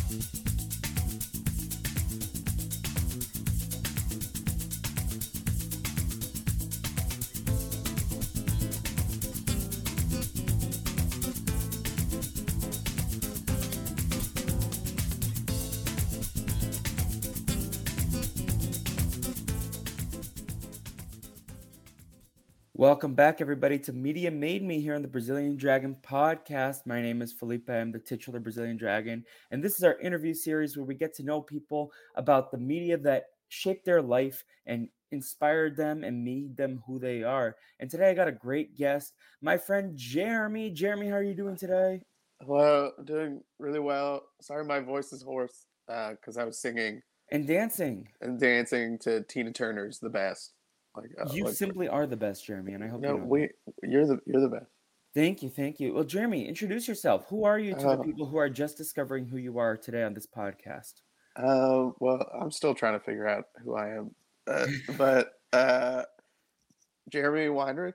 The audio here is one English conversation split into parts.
Welcome back, everybody, to Media Made Me here on the Brazilian Dragon podcast. My name is Felipe. I'm the titular Brazilian Dragon. And this is our interview series where we get to know people about the media that shaped their life and inspired them and made them who they are. And today I got a great guest, my friend Jeremy. Jeremy, how are you doing today? Hello, doing really well. Sorry my voice is hoarse because I was singing And dancing. and dancing to Tina Turner's "The Best." You simply are the best, Jeremy, and I hope you no, know that. you're the best. Thank you, thank you. Well, Jeremy, introduce yourself. Who are you to the Uh, people who are just discovering who you are today on this podcast? well, I'm still trying to figure out who I am, but Jeremy Weinrich.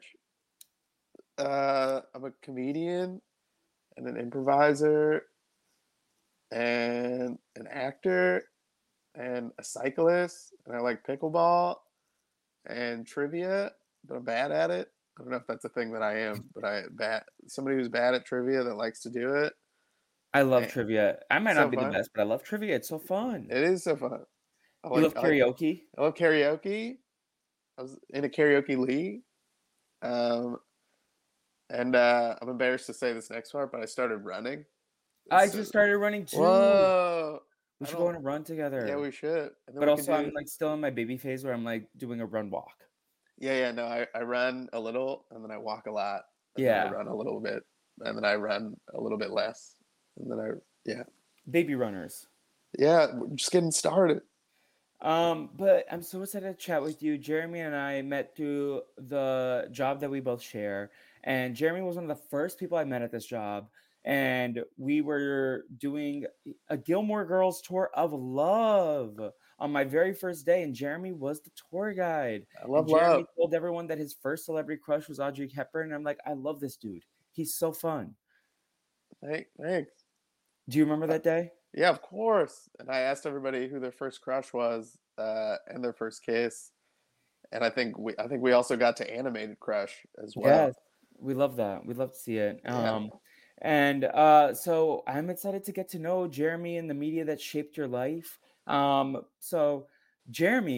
I'm a comedian and an improviser and an actor and a cyclist, and I like pickleball and trivia, but I'm bad at it. I don't know if that's a thing that I am, but somebody who's bad at trivia that likes to do it. I love And trivia. I might it's not so be the fun. best, but I love trivia. It's so fun. It is so fun. You love I like karaoke? I love karaoke. I was in a karaoke league. Um, and I'm embarrassed to say this next part, but I started running. I It's, just started running too. whoa! We I should go don't. on a run Yeah, together. we should, and then But we can also, I'm do. like still in my baby phase where I'm like doing a run walk. Yeah. No, I run a little, and then I walk a lot, and then I Yeah, run a little bit, and then I run a little bit less, and then yeah. baby runners. Yeah, we're just getting started. But I'm so excited to chat with you. Jeremy and I met through the job that we both share, and Jeremy was one of the first people I met at this job. And we were doing a Gilmore Girls tour of love on my very first day, and Jeremy was the tour guide. I And love love. Jeremy told everyone that his first celebrity crush was Audrey Hepburn. And I'm like, I love this dude. He's so fun. Thanks. Do you remember Uh, that day? yeah, of course. And I asked everybody who their first crush was, and their first kiss. And I think we also got to animated crush as Yes, well. we love that. We love to see it. Yeah. So I'm excited to get to know Jeremy and the media that shaped your life. So Jeremy,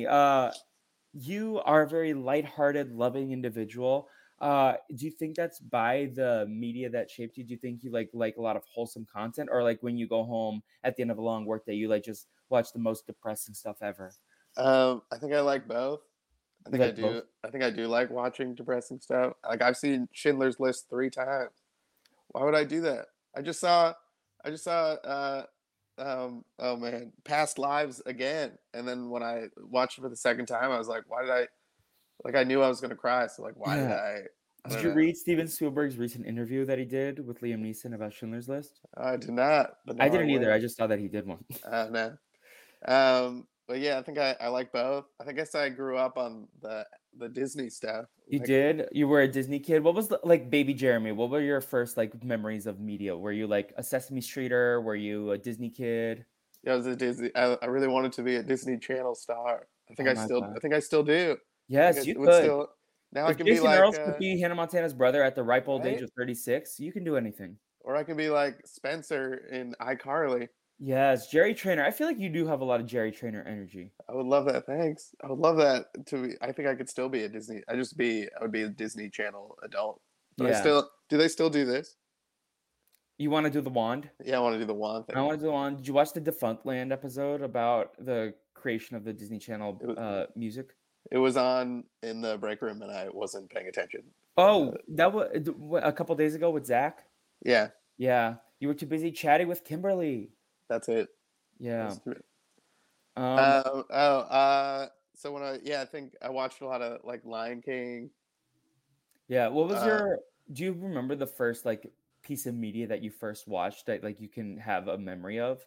you are a very lighthearted, loving individual. Do you think that's by the media that shaped you? Do you think you like a lot of wholesome content, or like when you go home at the end of a long workday, you like just watch the most depressing stuff ever? I think I like both. You like both? I think I do like watching depressing stuff. Like I've seen Schindler's List 3 times. Why would I do that? I just saw, I just saw. Oh man, Past Lives again. And then when I watched it for the second time, I was like, why did I? Like I knew I was gonna cry. So like, why did Yeah. I? I Did don't you know. read Steven Spielberg's recent interview that he did with Liam Neeson about Schindler's List? I did not, but I now I didn't either. I will. just saw that he did one. No. But yeah, I think I like both. I guess I grew up on the Disney stuff. You Like, did? You were a Disney kid. What was like Baby Jeremy? What were your first like memories of media? Were you like a Sesame Streeter? Were you a Disney kid? yeah, I was a Disney. I really wanted to be a Disney Channel star. Oh my god. I think I still do. I Yes, think you I would could. still. Now I If can be Jason like, Earls could be Hannah Montana's brother at the ripe old age right, of 36, you can do anything. or I can be like Spencer in iCarly. Yes, Jerry Trainer. I feel like you do have a lot of Jerry Trainer energy. I would love that. Thanks. I would love that to be. I think I could still be a Disney. I would be a Disney Channel adult. But I Yeah. still. Do they still do this? You want to do the wand? Yeah, I want to do the wand I thing. want to go on. Did you watch the Defunct Land episode about the creation of the Disney Channel It was, music? it was on in the break room, and I wasn't paying attention. Oh, that was a couple days ago with Zach. Yeah, Yeah, you were too busy chatting with Kimberly. that's it. Yeah. That's it. Um. So I think I watched a lot of like Lion King. Yeah. What was Uh, your? Do you remember the first like piece of media that you first watched that like you can have a memory of?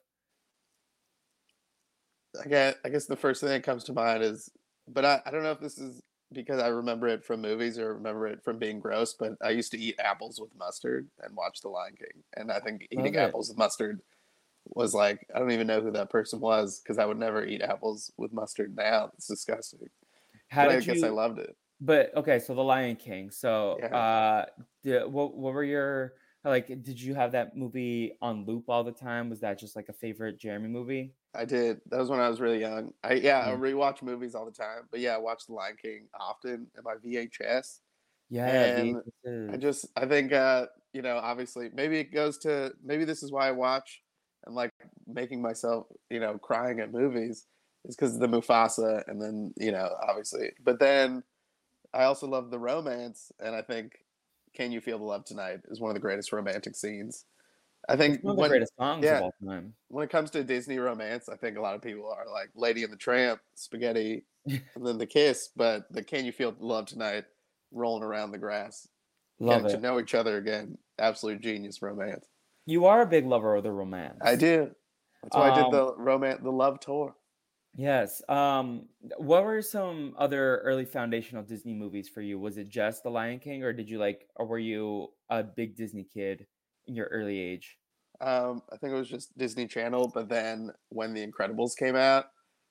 I guess the first thing that comes to mind is, but I don't know if this is because I remember it from movies or remember it from being gross, but I used to eat apples with mustard and watch The Lion King, and I think eating Love it. apples with mustard was like, I don't even know who that person was because I would never eat apples with mustard now. It's disgusting. How But I did guess I you? loved it. But okay, so The Lion King. So, Yeah, what were your like? Did you have that movie on loop all the time? Was that just like a favorite Jeremy movie? I did. That was when I was really young. I Yeah, rewatch movies all the time. But yeah, I watched The Lion King often in my VHS. yeah, And VHSs. I think obviously maybe this is why I watch and like making myself, crying at movies is because of the Mufasa and then, obviously. But then I also love the romance and I think Can You Feel the Love Tonight is one of the greatest romantic scenes. I It's think one of the greatest songs of yeah, all time. when it comes to Disney romance, I think a lot of people are like Lady and the Tramp, Spaghetti, and then the kiss, but the Can You Feel the Love Tonight, rolling around the grass, Love getting to it. know each other again. Absolute genius romance. You are a big lover of the I romance. do. That's why I did Um, the love tour. yes. What were some other early foundational Disney movies for you? Was it just The Lion King, or or were you a big Disney kid in your early age? I think it was just Disney Channel, but then when The Incredibles came out,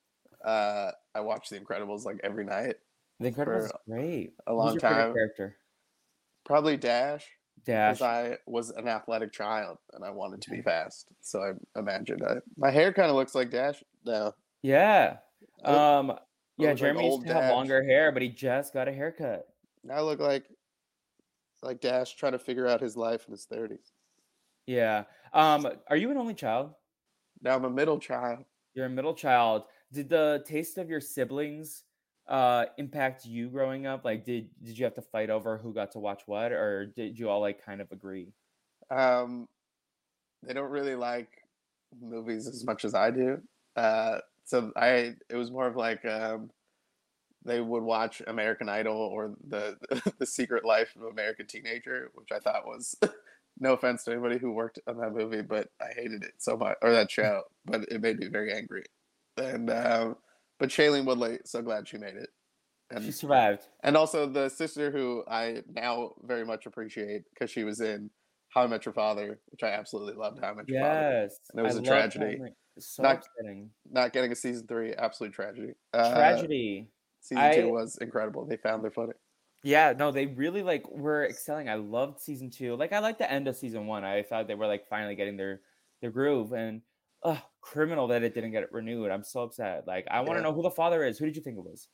I watched The Incredibles like every night The Incredibles for is great. a Who's long your favorite time. character? Probably Dash because Dash. I was an athletic child and I wanted to be fast. So I imagined my hair kind of looks like Dash now. Yeah. I Um, yeah, look like Jeremy used old to have Dash. longer hair, but he just got a haircut. Now I look like Dash trying to figure out his life in his 30s. Yeah. Are you an only child? Now I'm a middle child. You're a middle child. Did the taste of your siblings impact you growing up? Like did you have to fight over who got to watch what, or did you all like kind of agree? Um, they don't really like movies as much as I do. So it was more of like they would watch American Idol or the the Secret Life of American Teenager, which I thought was no offense to anybody who worked on that movie, but I hated it so much or that show, but it made me very angry. And but Shailene Woodley, so glad she made it, She and survived. also the sister who I now very much appreciate because she was in How I Met Your Father, which I absolutely loved How I Met Your Father, Yes. and it I was a love tragedy. Hamlet. It's so Not upsetting. not getting a season three, absolute tragedy. Tragedy. Season two I was incredible. They found their footing. Yeah, no, they really like were excelling. I loved season two. Like I liked the end of season one. I thought they were like finally getting their groove and criminal that it didn't get renewed. I'm so upset. Like I want to Yeah. know who the father is. Who did you think it was?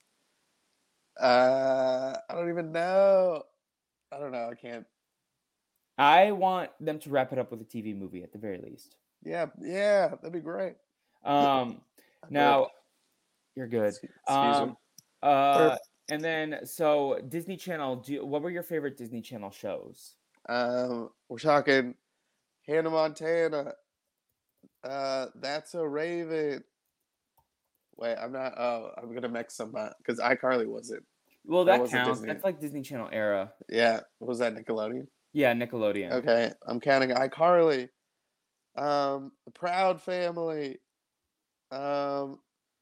I don't even know. I don't know. I can't. I want them to wrap it up with a TV movie at the very least. Yeah, yeah, that'd be great. Um I now burped. you're good. Excuse me. Um uh Burp. and then so Disney Channel, what were your favorite Disney Channel shows? We're talking Hannah Montana. That's a Raven. Wait, I'm not. Oh, I'm gonna mix some because iCarly wasn't. Well, That that wasn't counts. Disney. That's like Disney Channel era. Yeah, was that Nickelodeon? Yeah, Nickelodeon. Okay, I'm counting iCarly. The Proud Family. Um,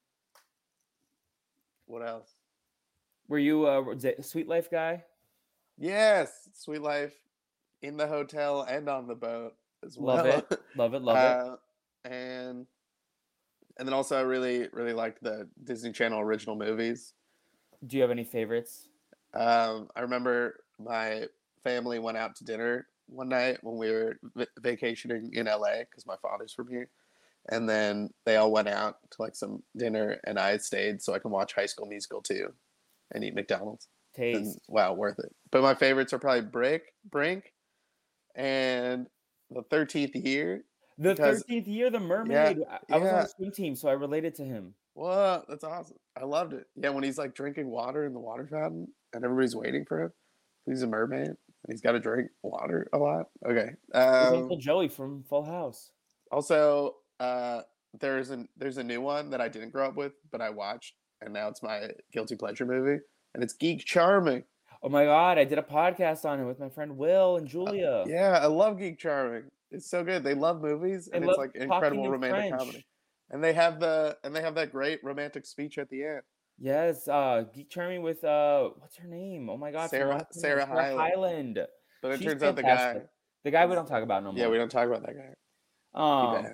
what else? Were you a Sweet Life guy? Yes, Sweet Life in the hotel and on the boat as Love well. it. Love it. Love it. uh, and then also I really liked the Disney Channel original movies. Do you have any favorites? I remember my family went out to dinner one night when we were vacationing in LA because my father's from here. And then they all went out to like some dinner, and I stayed so I can watch High School Musical too and eat McDonald's. And Taste. wow, worth it. But my favorites are probably Brink, and the 13th Year The because 13th Year, The yeah, Mermaid. I was on yeah, the swim team, so I related to him. well, that's awesome. I loved it. Yeah, when he's like drinking water in the water fountain and everybody's waiting for him. He's a mermaid and he's got to drink water a lot. Okay. It was Uncle Joey from Full House. Also, there's a new one that I didn't grow up with, but I watched, and now it's my guilty pleasure movie, and it's Geek Charming. Oh my god, I did a podcast on it with my friend Will and Julia. Yeah, I love Geek Charming. It's so good. They love movies, They and it's love like talking incredible in romantic comedy. French. And they have that great romantic speech at the end. Yes, Geek Charming with what's her name? Oh my god, from Montana, Sarah Sarah Hyland. Hyland. But it She's turns out the fantastic. guy The guy we is don't talk about no yeah, we more. don't talk about that guy. Too Um, bad.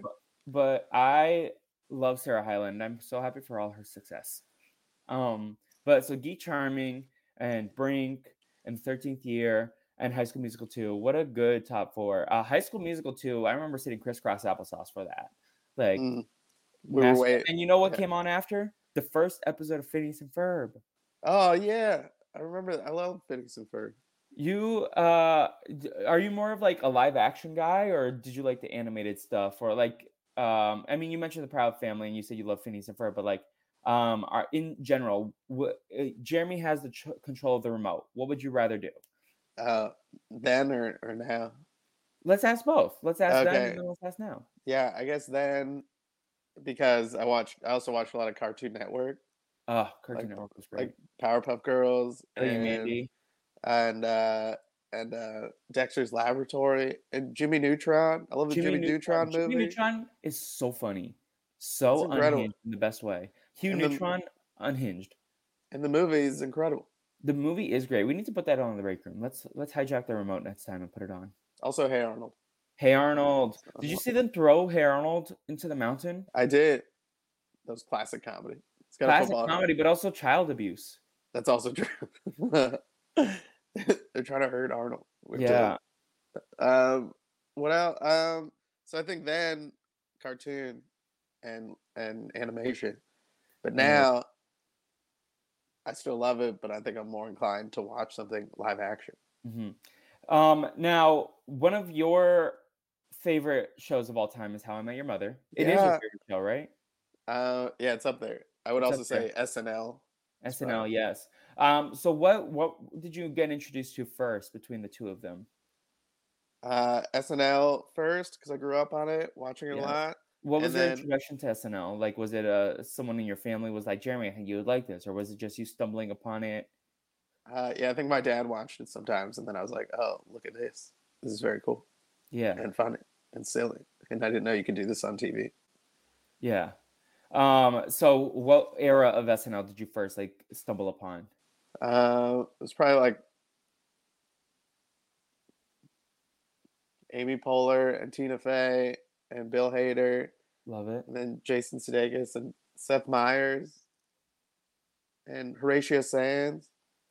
but I love Sarah Hyland. I'm so happy for all her success. But so Geek Charming and Brink and 13th Year and High School Musical 2. What a good top four. High School Musical 2, I remember sitting crisscross applesauce for that. Like, Mm, we were master. way. And you know what Yeah. came on after? The first episode of Phineas and Ferb. Oh yeah, I remember. I love Phineas and Ferb. You are you more of like a live action guy, or did you like the animated stuff, or like I mean, you mentioned the Proud Family and you said you love Phineas and Ferb, but like are in general Jeremy has the control of the remote. What would you rather do? Uh, then or now? Let's ask both. Let's ask then and Okay. then let's ask now. Yeah, I guess then because I also watched a lot of Cartoon Network, Cartoon like Network was like great. Powerpuff Girls Ellie and Mandy. and uh and Dexter's Laboratory and Jimmy Neutron. I love the Jimmy Jimmy Neutron. Neutron Jimmy movie. Neutron is so funny. It's So incredible. unhinged in the best way. Hugh And the Neutron unhinged. and the movie is incredible. The movie is great. We need to put that on in the break room. Let's hijack the remote next time and put it on. Also, Hey Arnold. Hey Arnold. Did you Uh, see them throw Hey Arnold into the mountain? I did. That was classic comedy. It's got a Classic football. comedy, but also child abuse. That's also true. They're trying to hurt Arnold. Yeah. What else? So I think then cartoon and animation, but Yeah. now I still love it. But I think I'm more inclined to watch something live action. Mhm. Now, one of your favorite shows of all time is How I Met Your Mother. It is your Yeah. favorite show, right? Yeah, it's up there. I would It's also up there. say SNL. It's SNL, probably yes. So what did you get introduced to first between the two of them? SNL first because I grew up on it, watching it a Yeah. lot, What and was your then introduction to SNL? Like, was it someone in your family was like, Jeremy, I think you would like this, or was it just you stumbling upon it? yeah, I think my dad watched it sometimes, and then I was like, oh, look at this. This is very cool Yeah, and funny and silly, and I didn't know you could do this on TV. yeah. So what era of SNL did you first like stumble upon? It was probably like Amy Poehler and Tina Fey and Bill Hader, Love it. and then Jason Sudeikis and Seth Meyers and Horatio Sands,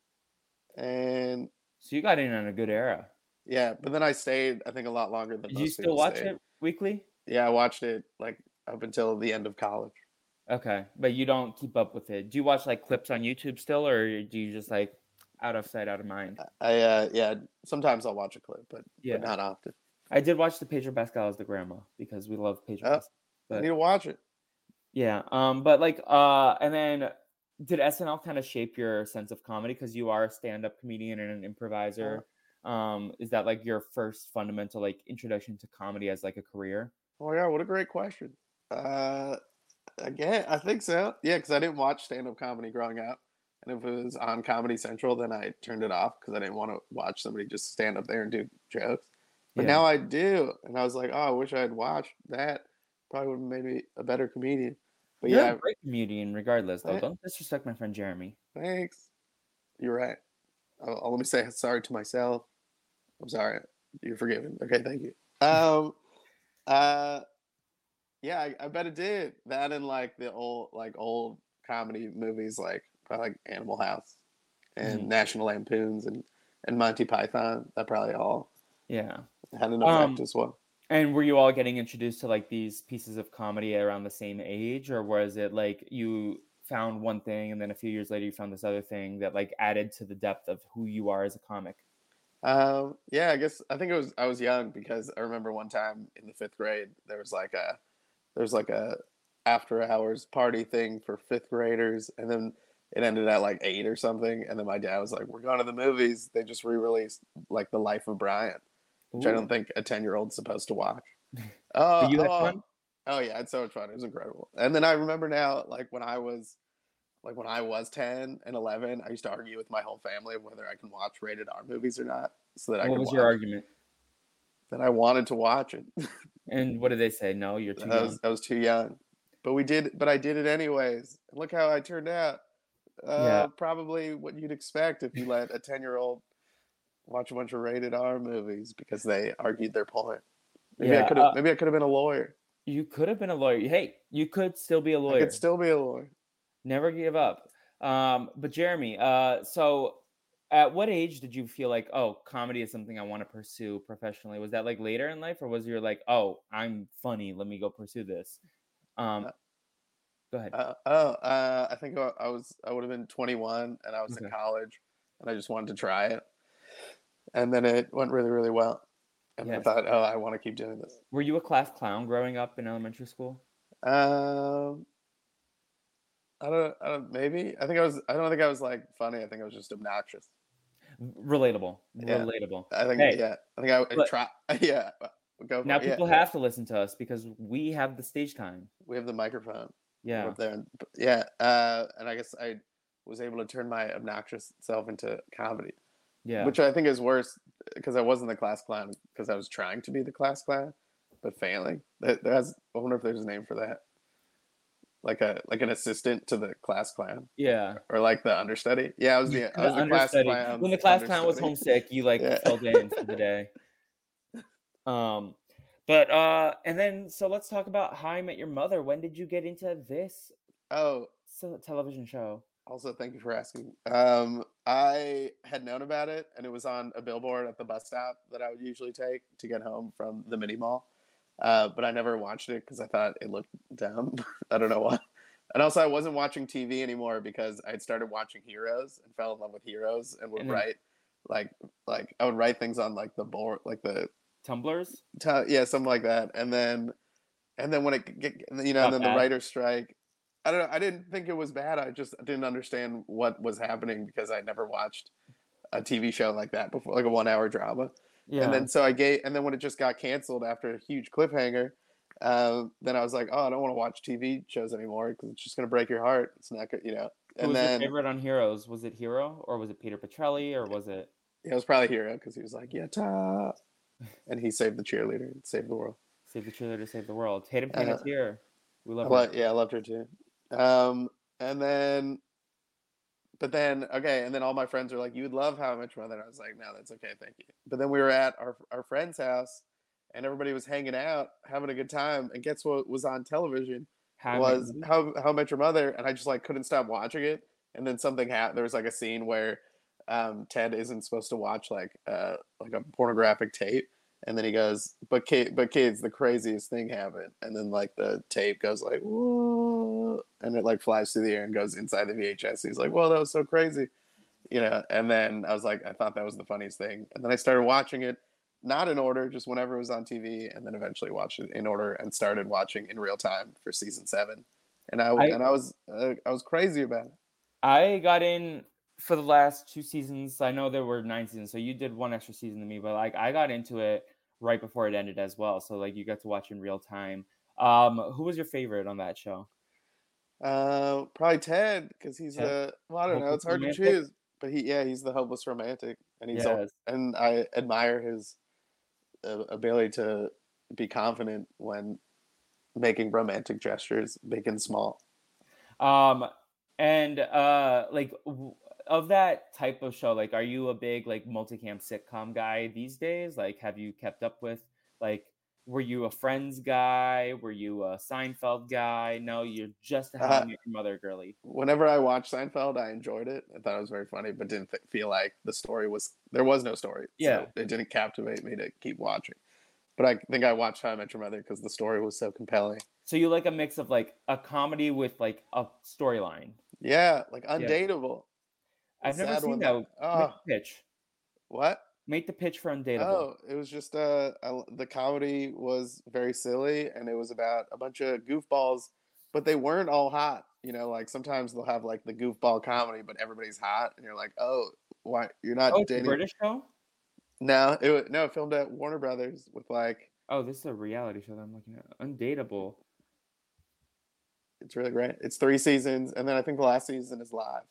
and So you got in on a good era. yeah, but then I stayed, I think, a lot longer than Did you most still people watch stayed. it weekly? Yeah, I watched it like up until the end of college. Okay, but you don't keep up with it. Do you watch like clips on YouTube still, or do you just like out of sight, out of mind? Yeah, sometimes I'll watch a clip, but Yeah, not often. I did watch the Pedro Pascal as the grandma because we love Pedro Oh, Pascal. I need But to watch it. yeah, but like, and then did SNL kind of shape your sense of comedy because you are a stand-up comedian and an improviser? Is that like your first fundamental like introduction to comedy as like a career? Oh yeah, what a great question. Uh, Again, I think so. Yeah, because I didn't watch stand-up comedy growing up, and if it was on Comedy Central, then I turned it off because I didn't want to watch somebody just stand up there and do jokes. But Yeah, now I do, and I was like, oh, I wish I had watched that. Probably would have made me a better comedian. But you're a yeah, great comedian, regardless. Though, th- don't disrespect my friend Jeremy. thanks. You're right. Let me say sorry to myself. I'm sorry. You're forgiven. Okay, thank you. Uh, Yeah, I bet it did. That and like the old comedy movies like probably like Animal House and Mhm. National Lampoons and Monty Python. That probably all Yeah. had an effect Um, as well. and were you all getting introduced to like these pieces of comedy around the same age, or was it like you found one thing and then a few years later you found this other thing that like added to the depth of who you are as a comic? Yeah, I think I was young because I remember one time in the fifth grade there was like a after hours party thing for fifth graders, and then it ended at like 8 or something, and then my dad was like, "We're going to the movies. They just re-released like The Life of Brian, which I don't Ooh. think a 10-year-old's supposed to watch." But Oh, you had oh, fun? oh yeah, it's so much fun. It was incredible. And then I remember now, when I was 10 and 11, I used to argue with my whole family of whether I can watch rated R movies or not, so that I What could was your watch argument? that I wanted to watch it. And what did they say? No, you're too young. I was too young, but I did it anyways. And look how I turned out. Yeah. Probably what you'd expect if you let a 10-year-old watch a bunch of rated R movies because they argued their point. Yeah. Maybe I could have been a lawyer. You could have been a lawyer. Hey, you could still be a I could lawyer. still be a lawyer. Never give up. But Jeremy, so at what age did you feel like, oh, comedy is something I want to pursue professionally? Was that like later in life, or was you like, oh, I'm funny, let me go pursue this? Um, Uh, Go ahead. I think I would have been 21 and I was in Okay. college and I just wanted to try it. And then it went really, really well. And I Yes. thought, oh, I want to keep doing this. Were you a class clown growing up in elementary school? Um, maybe. I don't think I was like funny. I think I was just obnoxious. Relatable. Yeah. Relatable. I think, Hey, yeah. I think I but try. Yeah. Go for now it. Yeah. people have to listen to us because we have the stage time. We have the microphone. We're Yeah. up there. And, yeah. And I guess I was able to turn my obnoxious self into comedy, Yeah. which I think is worse because I wasn't the class clown because I was trying to be the class clown, but failing. I wonder if there's a name for that, like an assistant to the class clown, Yeah. or like the understudy. Yeah, I The was the class understudy. When clown's the class clown was understudy. homesick, you like Yeah. filled in for the day. Um, but and then so let's talk about How I Met Your Mother. When did you get into this Oh, television show? also thank you for asking. I had known about it, and it was on a billboard at the bus stop that I would usually take to get home from the mini mall. But I never watched it because I thought it looked dumb. I don't know why. And also, I wasn't watching TV anymore because I had started watching Heroes and fell in love with Heroes and would And then write like I would write things on like the board, like Tumblrs yeah, something like that. And then when and got then the bad. writer's strike. I don't know. I didn't think it was bad. I just didn't understand what was happening because I never watched a TV show like that before, like a 1 hour drama. And Yeah. then and then when it just got canceled after a huge cliffhanger, then I was like, oh, I don't want to watch TV shows anymore because it's just gonna break your heart. It's not good, you know. Who And was your then favorite on Heroes? Was it Hero or was it Peter Petrelli or was it it was probably Hero because he was like, yeah, and he saved the cheerleader and saved the world. Save the Cheerleader, Save the World? Hayden Uh, Panettiere. We love her. I loved her too. And then But then, okay, and then all my friends were like, "You would love How I Met Your Mother." And I was like, "No, that's okay, thank you." But then we were at our friend's house, and everybody was hanging out, having a good time. And guess what was on television? How I Met Your Was Mother? How I Met Your Mother, and I just like couldn't stop watching it. And then something happened. There was like a scene where Ted isn't supposed to watch like a pornographic tape, and then he goes, but kids, the craziest thing happened." And then like the tape goes like, "Whoa," and it like flies through the air and goes inside the VHS. He's like, "Whoa, that was so crazy," you know. And then I was like, I thought that was the funniest thing. And then I started watching it, not in order, just whenever it was on TV, and then eventually watched it in order and started watching in real time for season 7. I I was crazy about it. I got in for the last 2 seasons. I know there were 9 seasons, so you did 1 extra season than me, but, like, I got into it right before it ended as well, so, like, you got to watch in real time. Who was your favorite on that show? Probably Ted because he's Ted? I don't know. Hopeless It's hard to Romantic? choose, but he's the hopeless romantic, and Yes. and I admire his ability to be confident when making romantic gestures, big and small. Um, and, like, of that type of show, like, are you a big, like, multicam sitcom guy these days? Like, have you kept up with, like, were you a Friends guy? Were you a Seinfeld guy? No, you're just a How I Uh, Met Your Mother girly. Whenever I watched Seinfeld, I enjoyed it. I thought it was very funny, but didn't feel like there was no story, so Yeah. it didn't captivate me to keep watching. But I think I watched How I Met Your Mother because the story was so compelling. So you like a mix of, like, a comedy with, like, a storyline. Yeah, like Yeah. Undateable, the I've never sad seen one that that. Make oh the pitch. what Make the pitch for Undateable. oh it was just the comedy was very silly and it was about a bunch of goofballs, but they weren't all hot. You know, like sometimes they'll have like the goofball comedy, but everybody's hot, and you're like, oh, why you're Oh, not it's a dating? British show? No, it filmed at Warner Brothers with like Oh, this is a reality show that I'm looking at. Undateable. it's really great. It's 3 seasons, and then I think the last season is live.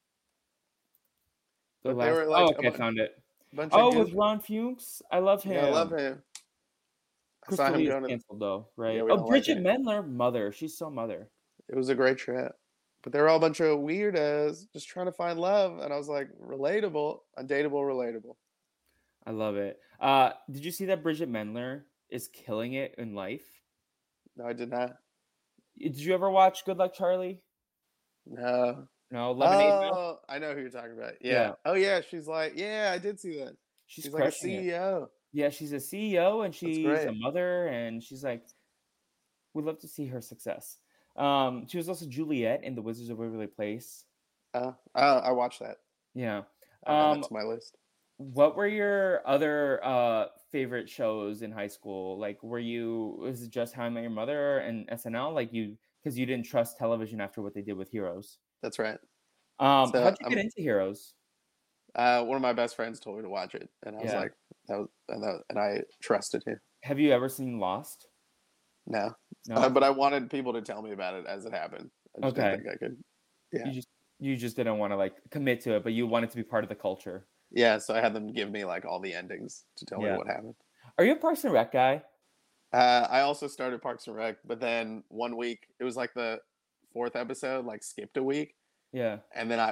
The But they last were Oh, like okay, I found it. bunch of Oh, with goof. Ron Fuchs? I love Yeah, I love him. him. I saw Crystal him Lee is going to. canceled though, Yeah, right? we Oh, don't like Bridget it. Mendler, mother. She's so mother. It was a great trip. But they were all a bunch of weirdos just trying to find love. And I was like, relatable, undateable, relatable. I love it. Did you see that Bridget Mendler is killing it in life? No, I did not. Did you ever watch Good Luck Charlie? No. No, Lemonade Mouth? Oh, I know who you're talking about. Yeah. Yeah, Oh, yeah. She's like, yeah, I did see that. she's She's like a crushing it. CEO. Yeah, she's a CEO and That's she's a great. mother, and she's like, we'd love to see her success. She was also Juliet in The Wizards of Waverly Place. I watched that. Yeah. I'll add that Um, to my list. what were your other favorite shows in high school? Like, was it just How I Met Your Mother and SNL? Like because you didn't trust television after what they did with Heroes. That's right. How'd So you get into Heroes? one of my best friends told me to watch it, and I was Yeah. like, and I trusted him. Have you ever seen Lost? No, No. but I wanted people to tell me about it as it happened. I just didn't Okay. think I could. Yeah, You just didn't want to like commit to it, but you wanted to be part of the culture. yeah. So I had them give me like all the endings to tell me Yeah. what happened. Are you a Parks and Rec guy? I also started Parks and Rec, but then one week it was like the fourth episode, like skipped a week, Yeah. and then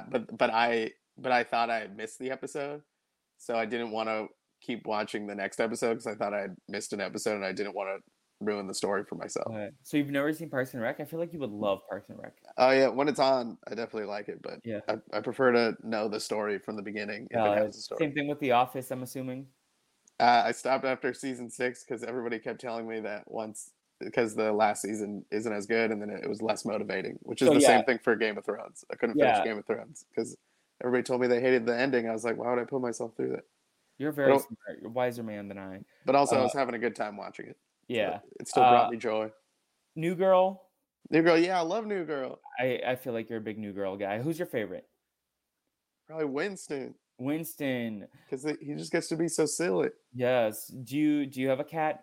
I thought I had missed the episode, so I didn't want to keep watching the next episode because I thought I had missed an episode and I didn't want to ruin the story for myself. Okay. So you've never seen Parks and Rec? I feel like you would love Parks and Rec. Oh yeah, when it's on, I definitely like it, but Yeah. I prefer to know the story from the beginning if it has a story. Same thing with The Office, I'm assuming. I stopped after season 6 because everybody kept telling me that because the last season isn't as good, and then it was less motivating, which is So the yeah, same thing for Game of Thrones. I couldn't finish yeah, Game of Thrones because everybody told me they hated the ending. I was like, why would I put myself through that? you're But, very smart. You're a wiser man than I. but also, I Uh, was having a good time watching it. So yeah. it still brought me joy. New Girl. New Girl, yeah, I love New Girl. I feel like you're a big New Girl guy. Who's your favorite? Probably Winston Winston. because he just gets to be so silly. Yes. Do you have a cat?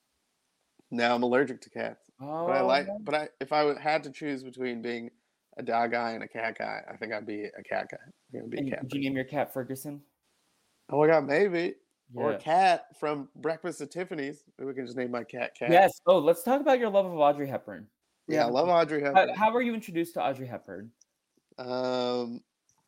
Now I'm allergic to cats. Oh, If I had to choose between being a dog guy and a cat guy, I think I'd be a cat guy. I'm gonna be a and cat did you person. name your cat Ferguson? Oh my god, maybe. Or Yeah. Cat from Breakfast at Tiffany's. Maybe we can just name my cat Cat. Yes. Oh, let's talk about your love of Audrey Hepburn. Yeah, I love Audrey How, Hepburn. how were you introduced to Audrey Hepburn? Um,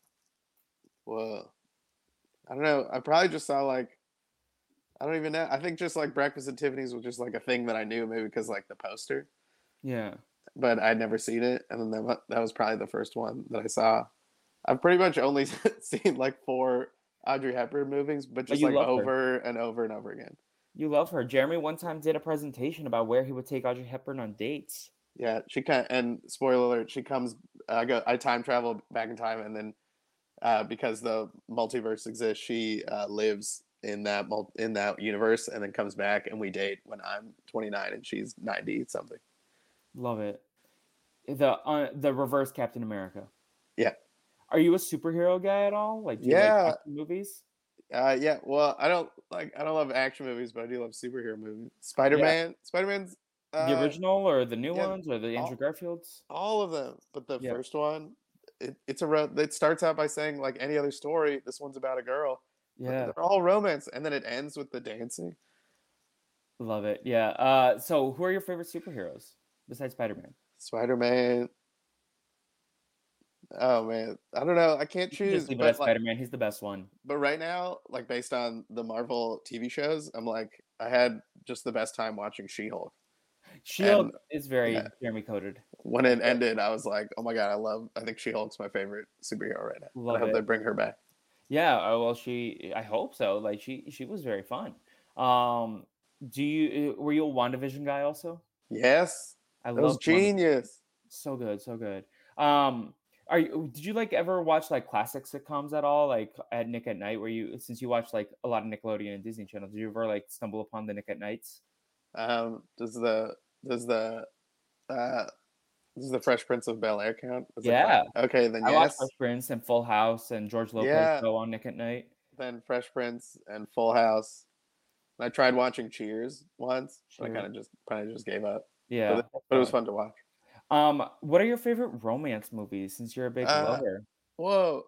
well, I don't know. I probably just saw like I don't even know. I think just like Breakfast at Tiffany's was just like a thing that I knew, maybe because like the poster, Yeah. but I'd never seen it, and then that was probably the first one that I saw. I've pretty much only seen like 4 Audrey Hepburn movies, but just you like love her. over and over and over again. You love her. Jeremy one time did a presentation about where he would take Audrey Hepburn on dates. Yeah, she and spoiler alert, she comes. I time travel back in time, and then because the multiverse exists, she lives in that universe, and then comes back, and we date when I'm 29 and she's 90 something. Love it. The reverse Captain America. Yeah. Are you a superhero guy at all? Like, do you like Yeah. action movies? Yeah. Well, I don't love action movies, but I do love superhero movies. Spider-Man. Spider-Man's The original or the new yeah, ones or the Andrew Garfields? all of them, but the Yeah. first one, it starts out by saying like any other story, this one's about a girl. Yeah. They're all romance, and then it ends with the dancing. Love it. Yeah. So who are your favorite superheroes besides Spider-Man? Spider-Man. Oh man, I don't know. I can't You can just choose, leave it at but like, Spider-Man. He's the best one. but right now, like based on the Marvel TV shows, I'm like, I had just the best time watching She-Hulk. Shield And is very yeah, Jeremy coded. when it ended, I was like, oh my god, I think She-Hulk's my favorite superhero right now. And I Love hope they it. bring her back. Yeah. Well, I hope so. Like she was very fun. Um, were you a WandaVision guy also? Yes, I that was love WandaVision. genius. So good, so good. Did you like ever watch like classic sitcoms at all? Like at Nick at Night, since you watch like a lot of Nickelodeon and Disney Channel, did you ever like stumble upon the Nick at Nights? Does the Fresh Prince of Bel-Air count? Yeah, Okay, then I watched yes. Fresh Prince and Full House and George Lopez Yeah, show on Nick at Night. then Fresh Prince and Full House. I tried watching Cheers once, but I Cheers. kind of just gave up. Yeah. But it was fun to watch. What are your favorite romance movies? Since you're a big lover. Whoa.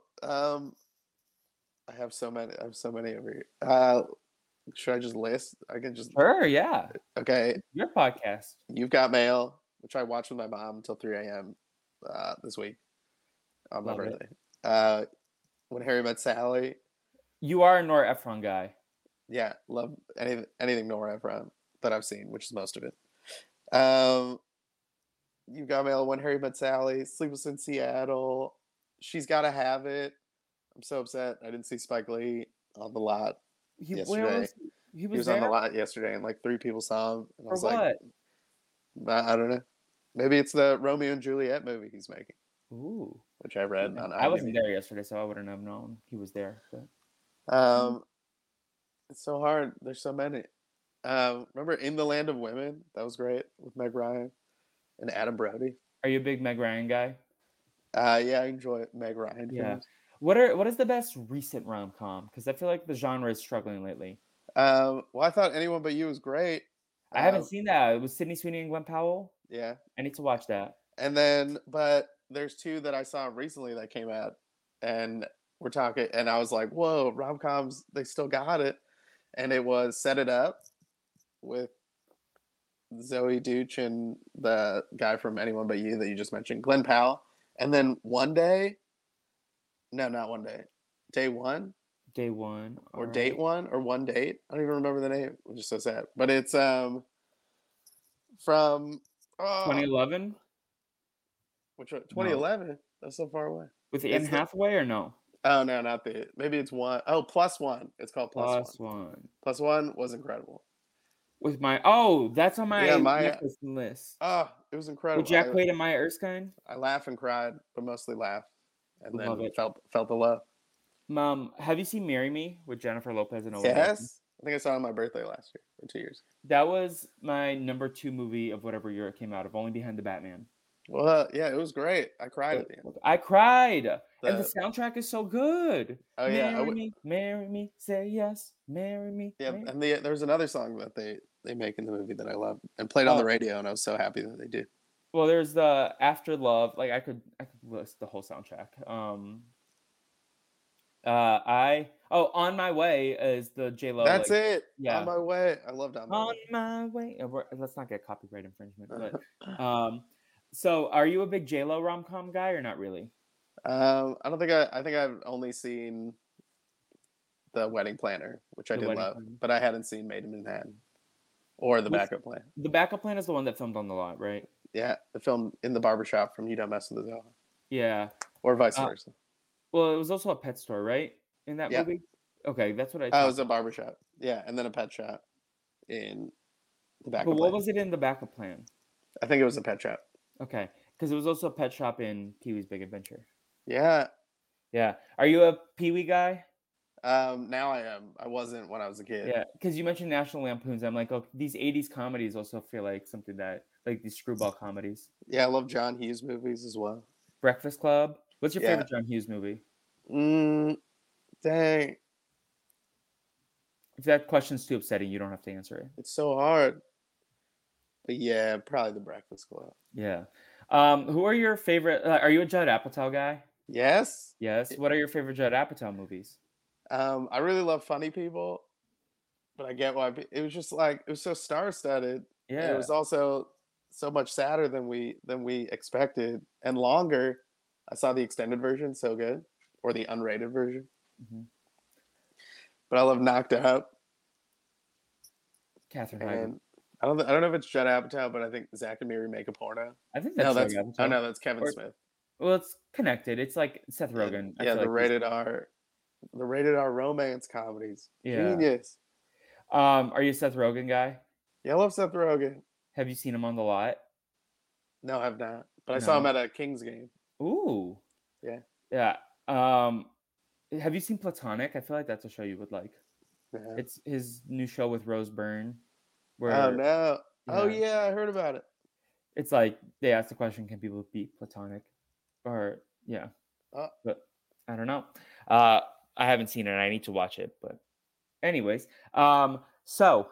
I have so many. I have so many over here. Should I just list? I can just. Sure, yeah. Okay. Your podcast. You've Got Mail, which I watched with my mom until 3 a.m. This week on my Love it. birthday. When Harry Met Sally. You are a Nora Ephron guy. Yeah, love anything Nora Ephron that I've seen, which is most of it. Um, you got Mail When Harry Met Sally, Sleepless in Seattle, She's Gotta Have It. I'm so upset I didn't see Spike Lee on the lot Where yesterday. was he He was was on the there lot yesterday, and like 3 people saw him, and I for was like, what? I don't know. Maybe it's the Romeo and Juliet movie he's making, Ooh. which I read Yeah. on I wasn't IMDb. there yesterday, so I wouldn't have known he was there. But Um, it's so hard. There's so many. Remember In the Land of Women? That was great with Meg Ryan and Adam Brody. are you a big Meg Ryan guy? Yeah, I enjoy Meg Ryan Yeah. films. What is the best recent rom com? Because I feel like the genre is struggling lately. Well, I thought Anyone But You was great. I haven't Um, seen that. It was Sydney Sweeney and Gwen Powell. yeah, I need to watch that. and then but there's 2 that I saw recently that came out, and we're talking, and I was like, whoa, rom coms, they still got it, and it was Set It Up with Zoe Deutch and the guy from Anyone But You that you just mentioned, Glenn Powell, and then One Day, no, not One Day, Day One Day one. All or Date right. One or One Date. I don't even remember the name, which is so sad. But it's from 2011 which one? No. 2011. That's so far away. With Anne It's the Hathaway or no? oh no, not the maybe it's one. Oh, Plus One. It's called Plus One. Plus one. Plus One was incredible. With that's on Yeah, my Maya. Netflix list. It was With incredible. Jack Quaid and Maya Erskine. I laughed and cried, but mostly laughed, and Love then it. felt the love. Have you seen Marry Me with Jennifer Lopez and Owen Wilson? Yes, I think I saw it on my birthday last year or 2 years. That was my number 2 movie of whatever year it came out of, only behind the Batman. Well, yeah, it was great. I cried at the end. I cried, and the The soundtrack is so good. oh yeah, Marry me, say yes, marry me. yeah, Marry. and there's another song that they make in the movie that I love and played on the Oh, radio, and I was so happy that they did. well, there's the After Love. Like I could list the whole soundtrack. On My Way is the J Lo. That's Like, it. On yeah, My Way. I loved On My On Way. My Way. Let's not get copyright infringement. But so are you a big J Lo rom com guy or not really? I don't think I think I've only seen The Wedding Planner, which I The did Wedding love, Planner. but I hadn't seen Made in Manhattan or The Backup Plan. The Backup Plan is the one that filmed on the lot, right? Yeah, the film In the Barbershop from You Don't Mess with the Zoha, Yeah. or vice versa. Well, it was also a pet store, right? In that Yeah. movie? Okay, that's what I Oh, it thought. was a barbershop. Yeah, and then a pet shop in The But Backup what Plan. was it in the Backup Plan? I think it was a pet shop. Okay, because it was also a pet shop in Pee-wee's Big Adventure. Yeah. Yeah. Are you a Pee-wee guy? Now I am. I wasn't when I was a kid. Yeah, because you mentioned National Lampoons. I'm like, oh, these 80s comedies also feel like something that, like these screwball comedies. Yeah, I love John Hughes movies as well. Breakfast Club. What's your Yeah. favorite John Hughes movie? Dang. If that question's too upsetting, you don't have to answer it. It's so hard. But yeah, probably The Breakfast Club. Yeah. Who are your favorite? Are you a Judd Apatow guy? Yes. Yes. What are your favorite Judd Apatow movies? I really love Funny People, but I get why it was just like it was so star-studded. Yeah. It was also so much sadder than we expected and longer. I saw the extended version, so good, or the unrated version. Mm-hmm. But I love Knocked Up. Katherine Heigl. And I don't know if it's Judd Apatow, but I think Zach and Miri Make a Porno. I think that's Judd Apatow. Oh no, that's Kevin Smith. Well, it's connected. It's like Seth Rogen. Yeah, the rated R romance comedies. Yeah. Genius. Are you a Seth Rogen guy? Yeah, I love Seth Rogen. Have you seen him on the lot? No, I have not. But I saw him at a Kings game. Ooh. Yeah. Yeah. Have you seen Platonic? I feel like that's a show you would like. Yeah. It's his new show with Rose Byrne. Oh no. Yeah. Oh yeah, I heard about it. It's like they asked the question, can people be platonic? Or yeah. But I don't know. I haven't seen it. I need to watch it. But anyways, so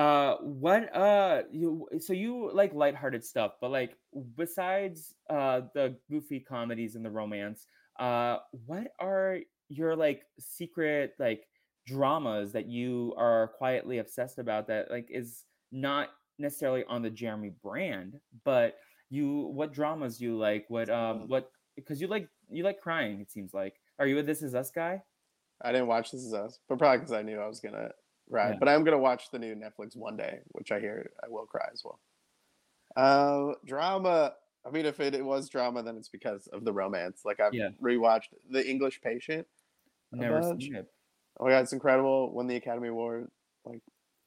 you like lighthearted stuff, but like besides the goofy comedies and the romance, what are your like secret like dramas that you are quietly obsessed about that like is not necessarily on the Jeremy brand, but what dramas you like? What because you like crying, it seems like. Are you a This Is Us guy? I didn't watch This Is Us, but probably because I knew I was gonna ride. Yeah. But I'm gonna watch the new Netflix One Day, which I hear I will cry as well. Drama. I mean, if it was drama, then it's because of the romance. Like I've Yeah, rewatched The English Patient a never bunch. seen it. Oh my god, it's incredible. Won the Academy Award like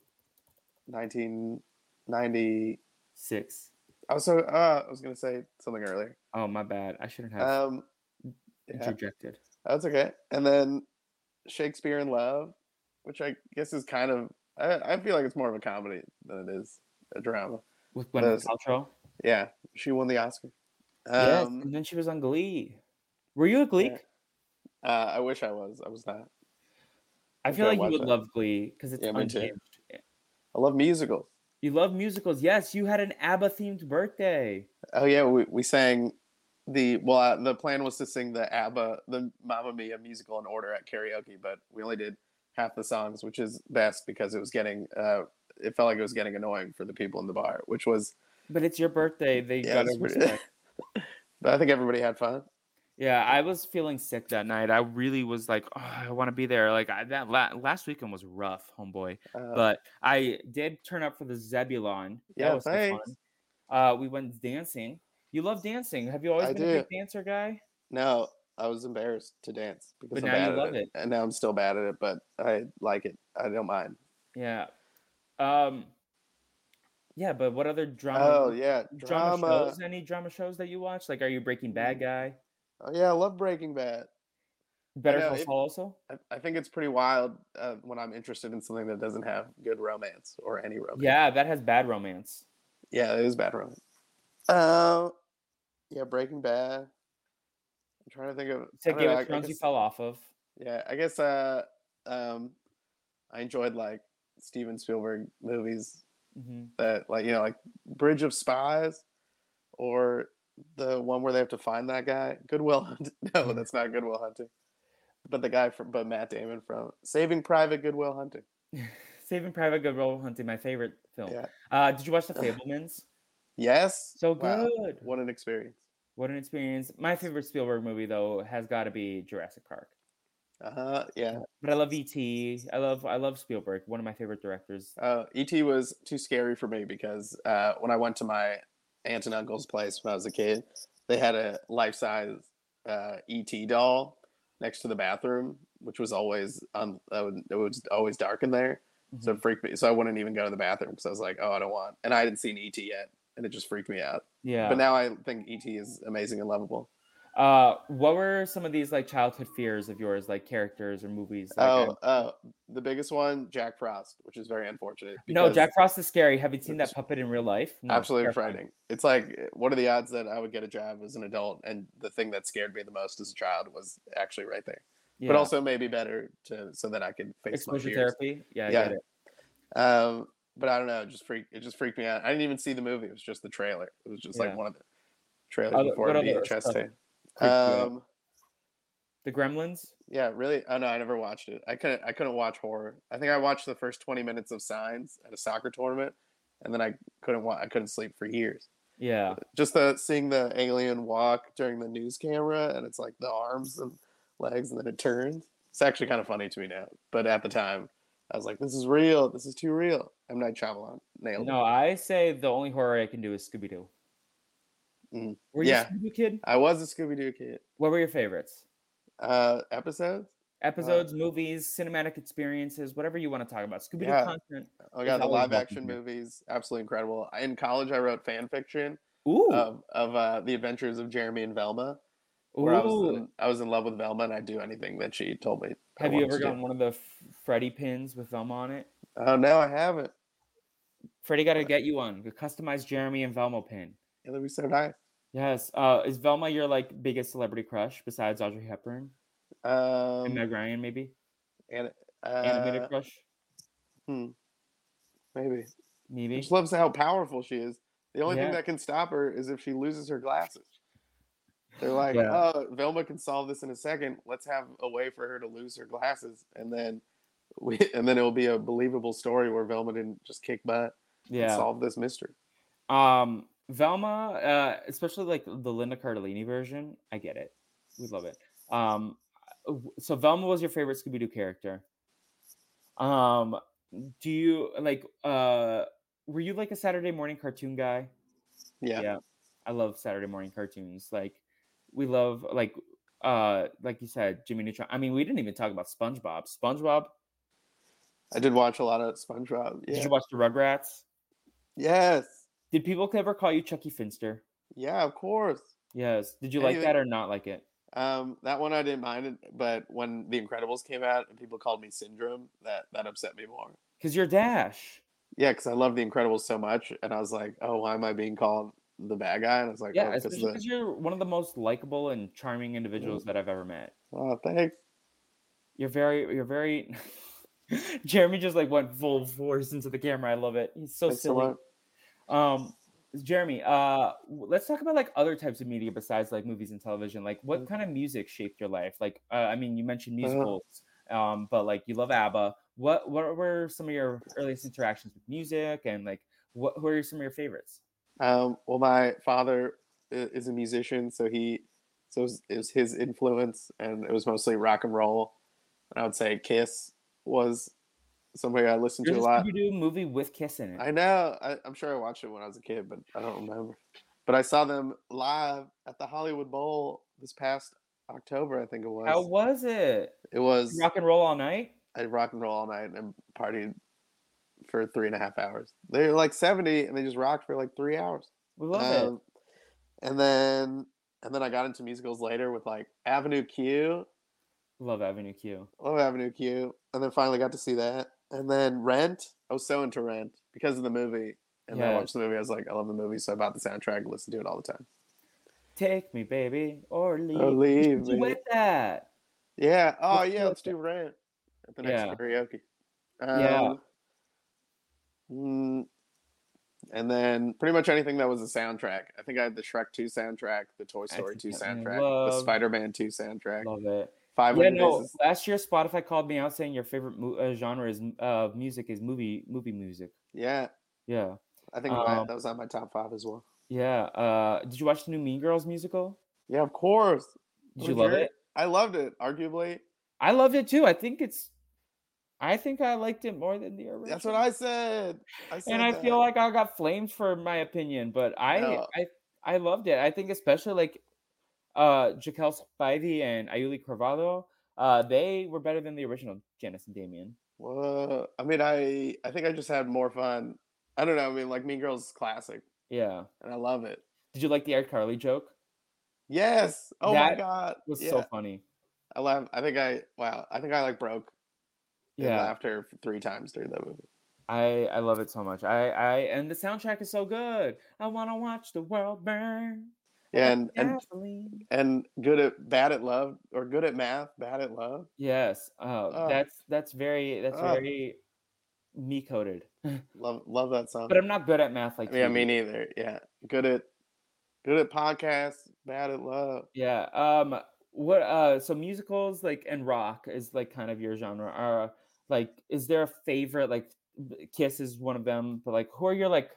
1990. 6. I was gonna say something earlier. Oh, my bad. I shouldn't have Um, yeah, interjected. that's okay. And then Shakespeare in Love, which I guess is kind of. I feel like it's more of a comedy than it is a drama. With Gwyneth But Paltrow? yeah, she won the Oscar. Yes, Um, and then she was on Glee. Were you a yeah. Gleek? I wish I was. I was not. I Wish feel I like you watched would that. love Glee because it's Yeah, me too. unhinged. I love musicals. You love musicals. Yes, you had an ABBA-themed birthday. Oh yeah, we sang the plan was to sing the Mamma Mia musical in order at karaoke, but we only did half the songs, which is best because it felt like it was getting annoying for the people in the bar, which was But it's your birthday. They yeah, gotta it's pretty. respect. But I think everybody had fun. Yeah, I was feeling sick that night. I really was like, oh, I want to be there. Like last weekend was rough, homeboy. Uh, But I did turn up for the Zebulon. That yeah, was so thanks. fun. We went dancing. You love dancing. Have you always I been a big do. dancer guy? No, I was embarrassed to dance because But I'm now you bad at love it, it. and now I'm still bad at it, but I like it. I don't mind. Yeah. Um, yeah, but what other Oh yeah, drama drama. shows? Any drama shows that you watch? Like, are you a Breaking Bad Mm. guy? Oh yeah, I love Breaking Bad. I Better know Call it. Saul also? I think it's pretty wild when I'm interested in something that doesn't have good romance or any romance. Yeah, that has bad romance. Yeah, it is bad romance. Uh, yeah, Breaking Bad. I'm trying to think of. So I don't Game know. of I Thrones you guess. fell off of. Yeah, I guess. Um, I enjoyed like Steven Spielberg movies Hmm. that like Bridge of Spies or the one where they have to find that guy. Goodwill Hunting. No, that's not Goodwill Hunting. But the guy but Matt Damon from Saving Private Goodwill Hunting. Saving Private Good Hunting, my favorite film. Yeah. Did you watch The Fablemans? Yes. So Wow. good. What an experience. What an experience. My favorite Spielberg movie though has got to be Jurassic Park. Yeah. But I love E.T. I love Spielberg, one of my favorite directors. E.T. was too scary for me because when I went to my aunt and uncle's place when I was a kid, they had a life-size E.T. doll next to the bathroom, which was always it was always dark in there, so Hmm. it freaked me. So I wouldn't even go to the bathroom because I was like, oh, I don't want. And I hadn't seen E.T. yet, and it just freaked me out. But Yeah. now I think E.T. is amazing and lovable. What were some of these like childhood fears of yours, like characters or movies? Like, The biggest one, Jack Frost, which is very unfortunate no, because Jack Frost is scary. Have you seen that it's puppet in real life? No, absolutely terrifying. frightening. It's like, what are the odds that I would get a job as an adult? And the thing that scared me the most as a child was actually right there. But Yeah, also maybe better so that I could face my exposure fears. therapy. Yeah, I get Yeah. it. But I don't know, it just freaked me out. I didn't even see the movie. It was just the trailer. It was just like Yeah. one of the trailers before What a other VHS stuff tape. creeps you out? Um, The Gremlins. yeah, really. Oh no, I never watched it. I couldn't watch horror. I think I watched the first 20 minutes of Signs at a soccer tournament, and then I couldn't sleep for years. Yeah. Just seeing the alien walk during the news camera, and it's like the arms and legs, and then it turns. It's actually kind of funny to me now, but at the time, I was like, "This is real. This is too real." M Night Shyamalan nailed it. No, I say the only horror I can do is Scooby Doo. Mm. Were you a Yeah, Scooby Doo kid? I was a Scooby Doo kid. What were your favorites? Episodes? Uh, Episodes, movies, cinematic experiences, whatever you want to talk about. Scooby Doo yeah. content Oh is god, the always live welcome action here. movies, absolutely incredible. In college, I wrote fan fiction Ooh, of the adventures of Jeremy and Velma, where ooh. I was in love with Velma, and I'd do anything that she told me I Have you wanted ever to do. gotten one of the Freddy pins with Velma on it? Oh no, I haven't. Freddie got to get you one. The customized Jeremy and Velma pin. Yeah, that'd be so nice. Yes. Is Velma your like biggest celebrity crush besides Audrey Hepburn and Um, Meg Ryan? Maybe and animated uh, crush. hmm, maybe. I just Maybe. love how powerful she is. The only thing Yeah. that can stop her is if she loses her glasses. They're like, Yeah. oh, Velma can solve this in a second. Let's have a way for her to lose her glasses, and then and then it will be a believable story where Velma didn't just kick butt and Yeah. solve this mystery. Velma, especially like the Linda Cardellini version. I get it. We love it. Um, so Velma was your favorite Scooby Doo character. Um, do you like? Were you like a Saturday morning cartoon guy? Yeah, Yeah, I love Saturday morning cartoons. Like, we love like you said, Jimmy Neutron. I mean, we didn't even talk about SpongeBob. SpongeBob. I did watch a lot of SpongeBob. Did Yeah. you watch the Rugrats? Yes. Did people ever call you Chucky Finster? Yeah, of course. Yes. Did you like Anything. that or not like it? That one I didn't mind, but when The Incredibles came out and people called me Syndrome, that upset me more. Because you're Dash. Yeah, because I love The Incredibles so much, and I was like, oh, why am I being called the bad guy? And I was like, Yeah, oh, because of especially the. because you're one of the most likable and charming Oh, individuals that I've ever met. thanks. You're very Jeremy just like went full force into the camera. I love it. He's so Thanks so silly. much. Um, Jeremy, let's talk about like other types of media besides like movies and television. Like, what kind of music shaped your life? Like, I mean, you mentioned Uh, musicals, but like you love ABBA. What were some of your earliest interactions with music, and like what who are some of your favorites? well, my father is a musician, so it was his influence, and it was mostly rock and roll. And I would say Kiss was somebody I listened to There's a a lot. Scooby Doo movie with Kiss in it. I know. I'm sure I watched it when I was a kid, but I don't remember. But I saw them live at the Hollywood Bowl this past October, I think it How was. was it? It was Rock and roll all night. I rock and roll all night and partied for 3.5 hours. They were like 70 and they just rocked for like 3 hours. We love it. Um, and then I got into musicals later with like Avenue Q. Love Avenue Q. Love Avenue Q. And then finally got to see that. And then Rent. I was so into Rent because of the movie. And I Yeah. watched the movie. I was like, I love the movie. So I bought the soundtrack and listened to it all the time. Take me, baby, or leave. Oh, We leave should me. duet that. Yeah. Oh, Let's yeah. duet Let's that. do Rent at the next Yeah. karaoke. Yeah. Mm, and then pretty much anything that was a soundtrack. I think I had the Shrek 2 soundtrack, the Toy I Story 2 definitely soundtrack, the love Spider-Man 2 soundtrack, love it. Yeah, 500 Days no. of... Last year, Spotify called me out saying your favorite genre is music is movie music. Yeah, Yeah. I think Um. that was on my top 5 as well. Yeah. Did you watch the new Mean Girls musical? Yeah, of course. Did you love it? I loved it, arguably. I loved it too. I think I liked it more than the That's what original. I said. I And said I feel that. like I got flamed for my opinion, but No. I loved it. I think especially like Jaquel Spivey and Ayuli Carvalho, they were better than the original Janice and Damien. Well, I mean, I think I just had more fun. I don't know. I mean, like Mean Girls is classic, Yeah. and I love it. Did you like the iCarly joke? Yes. Oh my That God. was so Yeah. funny. I laughed. Wow. I think I like broke in Yeah. laughter 3 times during that movie. I love it so much. I and the soundtrack is so good. I wanna watch the world burn. I Yeah, got the gasoline. and bad at love, or good at math, bad at love. Yes. Oh, That's oh, very me coded. love that song. But I'm not good at math like Yeah, me you. neither. Yeah, good at podcasts, bad at love. Yeah. What so musicals like and rock is like kind of your genre. Like is there a favorite like Kiss is one of them, but like who are your like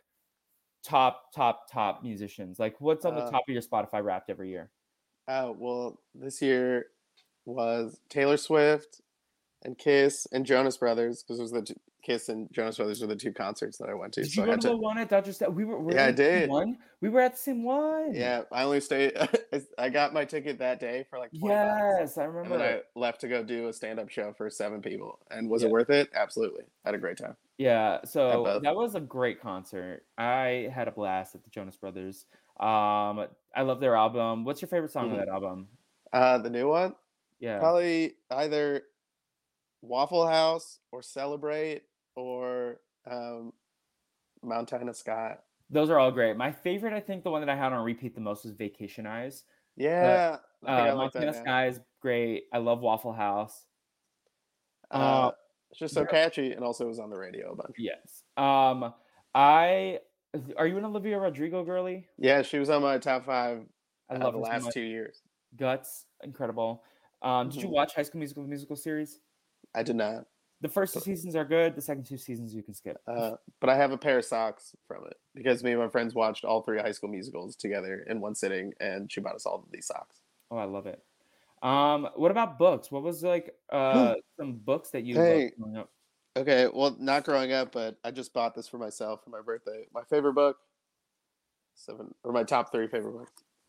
top musicians? Like what's on the Uh, top of your Spotify Wrapped every year? well, this year was Taylor Swift and Kiss and Jonas Brothers, because it was Kiss and Jonas Brothers were the 2 concerts that I went to. Did So you I go had to the to. one at Dodger Stadium? Were Yeah, we I at the same did. one? We were at the same one. Yeah, I only stayed. I got my ticket that day for like $20. Yes, I And then remember. I left to go do a stand-up show for 7 people. And was Yeah. it worth it? Absolutely. I had a great time Yeah, at so both. that was a great concert. I had a blast at the Jonas Brothers. I love their album. What's your favorite song on Hmm. that album? The new one, Yeah. probably either Waffle House or Celebrate or Mountain Sky. Those are all great. My favorite, I think the one that I had on repeat the most was Vacation Eyes. But Yeah, I think I like that Montana now. Sky is great. I love Waffle House. Uh, It's just so there- catchy, and also it was on the radio a bunch. yes. I are you an Olivia Rodrigo girly? Yeah, she was on my top 5 I the love her so last much. 2 years. Guts, incredible. Did you Mhm. watch High School Musical, the musical series? I did not. The first 2 seasons are good. The second 2 seasons you can skip. But I have a pair of socks from it because me and my friends watched all 3 High School Musicals together in one sitting, and she bought us all these socks. Oh, I love it. What about books? What was like some books that you loved Hey, growing up? okay, well, not growing up, but I just bought this for myself for my birthday. My favorite book, or my top 3 favorite books.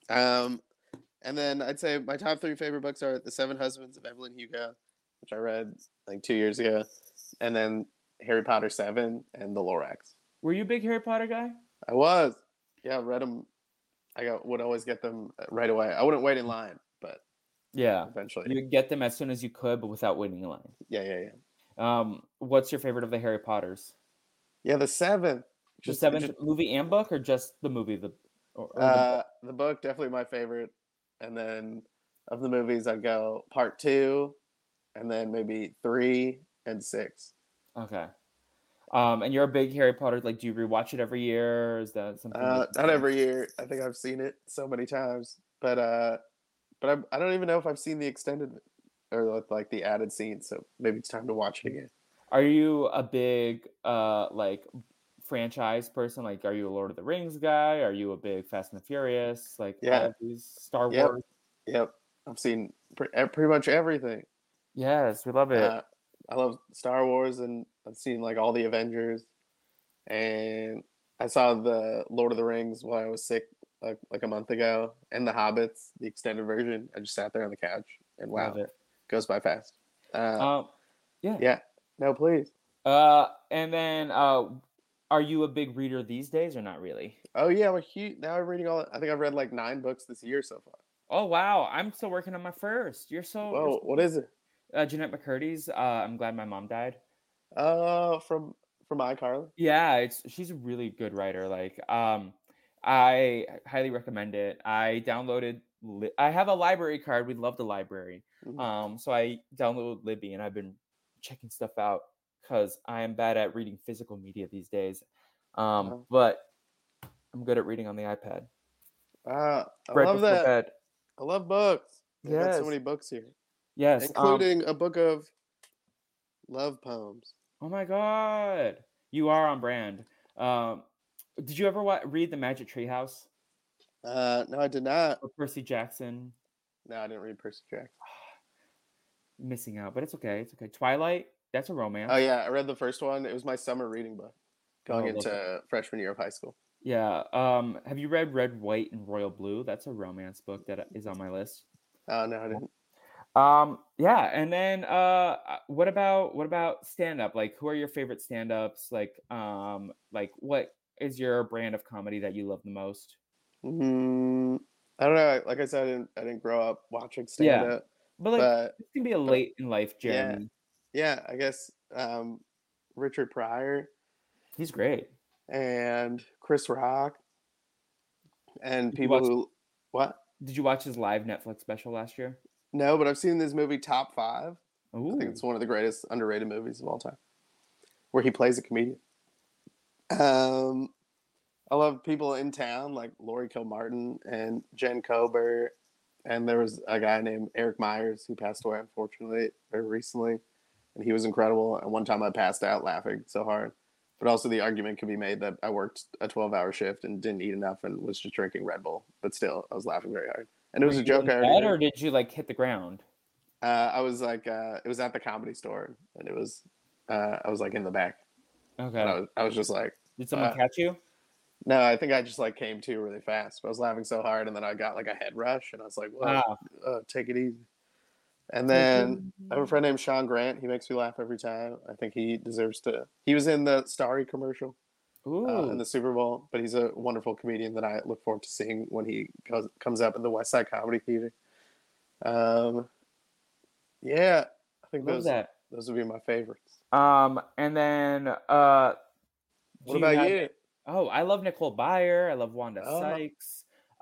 And then I'd say my top 3 favorite books are The Seven Husbands of Evelyn Hugo, which I read like 2 years ago, and then Harry Potter 7 and The Lorax. Were you a big Harry Potter guy? I was. Yeah, I read them. Would always get them right away. I wouldn't wait in line, but Yeah. eventually. You would get them as soon as you could, but without waiting in line. Yeah. What's your favorite of the Harry Potters? Yeah, the 7th. The seventh movie and book, or just the movie? The book definitely my favorite, and then of the movies I'd go part 2, and then maybe 3 and 6. Okay. And you're a big Harry Potter. Like, do you rewatch it every year? Or is that something? Not every year. I think I've seen it so many times, but I don't even know if I've seen the extended or like the added scenes. So maybe it's time to watch it again. Are you a big like franchise person? Like, are you a Lord of the Rings guy? Are you a big Fast and the Furious? Like, all of these Star Wars? Yep. I've seen pretty much everything. Yes, we love it. I love Star Wars, and I've seen like all the Avengers, and I saw the Lord of the Rings while I was sick like a month ago, and the Hobbits, the extended version. I just sat there on the couch, and wow, it goes by fast. Yeah. No, please. And then, are you a big reader these days, or not really? Oh yeah, now I'm reading I think I've read like 9 books this year so far. Oh wow, I'm still working on my first. Whoa, what is it? Jeanette McCurdy's I'm Glad My Mom Died. From iCarly? Yeah, she's a really good writer. Like, I highly recommend it. I downloaded. I have a library card. We love the library. Mm-hmm. So I downloaded Libby, and I've been checking stuff out because I am bad at reading physical media these days. But I'm good at reading on the iPad. I love that. Bed. I love books. We've got so many books here. Yes, including a book of love poems. Oh my god, you are on brand. Did you ever read The Magic Tree House? No, I did not. Or Percy Jackson? No, I didn't read Percy Jackson. Missing out, but it's okay. It's okay. Twilight, that's a romance. Oh yeah, I read the first one. It was my summer reading book going into freshman year of high school. Yeah. Have you read Red, White, and Royal Blue? That's a romance book that is on my list. Oh no, I didn't. Yeah, and then what about stand-up? Like, who are your favorite stand-ups? Like what is your brand of comedy that you love the most? I don't know. Like I said, I didn't grow up watching stand-up. Yeah. But it can be a late in life Jeremy. Yeah, I guess Richard Pryor. He's great. And Chris Rock. And people who what? Did you watch his live Netflix special last year? No, but I've seen this movie Top 5. Ooh. I think it's one of the greatest underrated movies of all time, where he plays a comedian. I love people in town like Laurie Kilmartin and Jen Kober, and there was a guy named Eric Myers who passed away unfortunately very recently, and he was incredible. And one time I passed out laughing so hard. But also the argument could be made that I worked a 12-hour shift and didn't eat enough and was just drinking Red Bull, but still I was laughing very hard. And it was a joke. Or did you like hit the ground? I was like, it was at the Comedy Store, and it was, I was like in the back. Okay. And I was just like, did someone catch you? No, I think I just like came to really fast. I was laughing so hard, and then I got like a head rush, and I was like, "Whoa, take it easy." And then I have a friend named Sean Grant. He makes me laugh every time. I think he deserves to. He was in the Starry commercial. In the Super Bowl, but he's a wonderful comedian that I look forward to seeing when he comes up in the West Side Comedy Theater. Yeah, I think those would be my favorites. And then what about you? Oh, I love Nicole Byer. I love Wanda Sykes.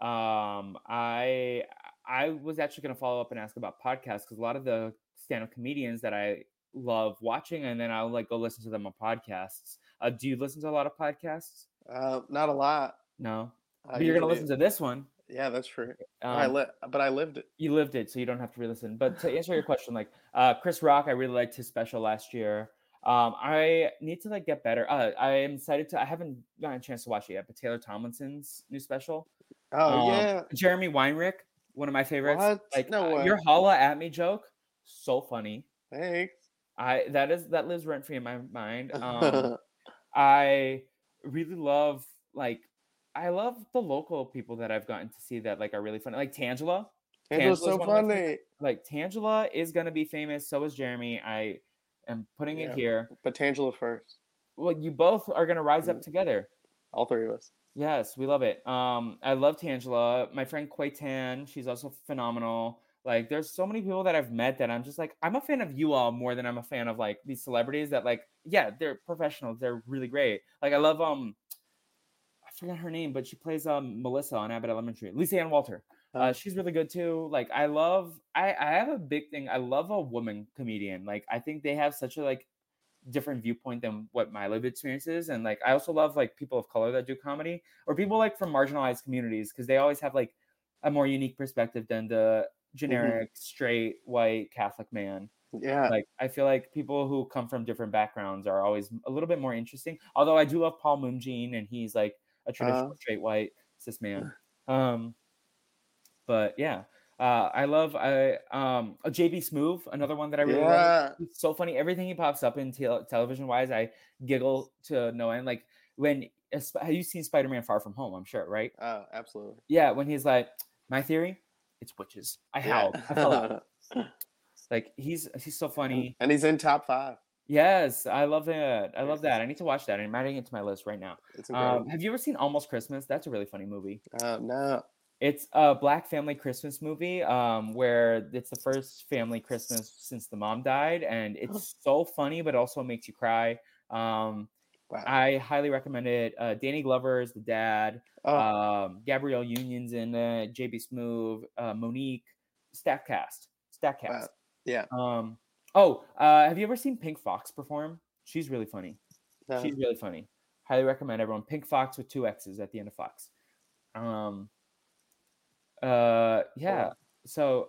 I was actually going to follow up and ask about podcasts because a lot of the stand-up comedians that I love watching, and then I'll like go listen to them on podcasts. Do you listen to a lot of podcasts? Not a lot. No, but you're gonna listen to this one. Yeah, that's true. But I lived it. You lived it, so you don't have to re-listen. But to answer your question, like Chris Rock, I really liked his special last year. I need to like get better. I am excited to. I haven't gotten a chance to watch it yet, but Taylor Tomlinson's new special. Oh yeah. Jeremy Weinrich, one of my favorites. What? Like no way. Your holla at me joke, so funny. Thanks. That lives rent free in my mind. I really love like I love the local people that I've gotten to see that, like, are really funny, like Tangela. Angela's Tangela's so one of my favorite. funny. Like, Tangela is gonna be famous, so is Jeremy. I am putting it Yeah, here. but Tangela first. Well, you both are gonna rise up Mhm. together. All three of us. Yes, we love it. I love Tangela. My friend Quay Tan, she's also phenomenal. Like, there's so many people that I've met that I'm just like, I'm a fan of you all more than I'm a fan of like these celebrities that like, yeah, they're professionals. They're really great. Like, I love I forgot her name, but she plays Melissa on Abbott Elementary. Lisa Ann Walter. Uh, She's really good too. Like, I have a big thing. I love a woman comedian. Like, I think they have such a like different viewpoint than what my lived experience is. And like, I also love like people of color that do comedy or people like from marginalized communities because they always have like a more unique perspective than the mhm. generic straight white Catholic man. Yeah. Like, I feel like people who come from different backgrounds are always a little bit more interesting. Although I do love Paul Moonjean and he's like a Uh, traditional straight white cis man. Um, but yeah, JB Smoove, another one that I really love. yeah. He's so funny. Everything he pops up in television wise, I giggle to no end. Like when have you seen Spider Man Far From Home? I'm sure, right? Oh, absolutely. Yeah, when he's like, my theory, it's witches. I howled. I fell out. Yeah. Like he's so and funny. and he's in top five. Yes, I love it. I Yeah, love that. I need to watch that. I'm adding it to my list right now. it's incredible. Have you ever seen Almost Christmas? That's a really funny movie. No. It's a Black family Christmas movie, where it's the first family Christmas since the mom died, and it's so funny, but also makes you cry. Um, Wow. I highly recommend it. Danny Glover is the dad. Oh, Gabrielle Union's in it. JB Smoove, Monique, stack cast, stack wow. cast. Yeah. Have you ever seen Pink Fox perform? She's really funny. No. She's really funny. Highly recommend everyone. Pink Fox with two X's at the end of Fox. Um, yeah. Wow. So,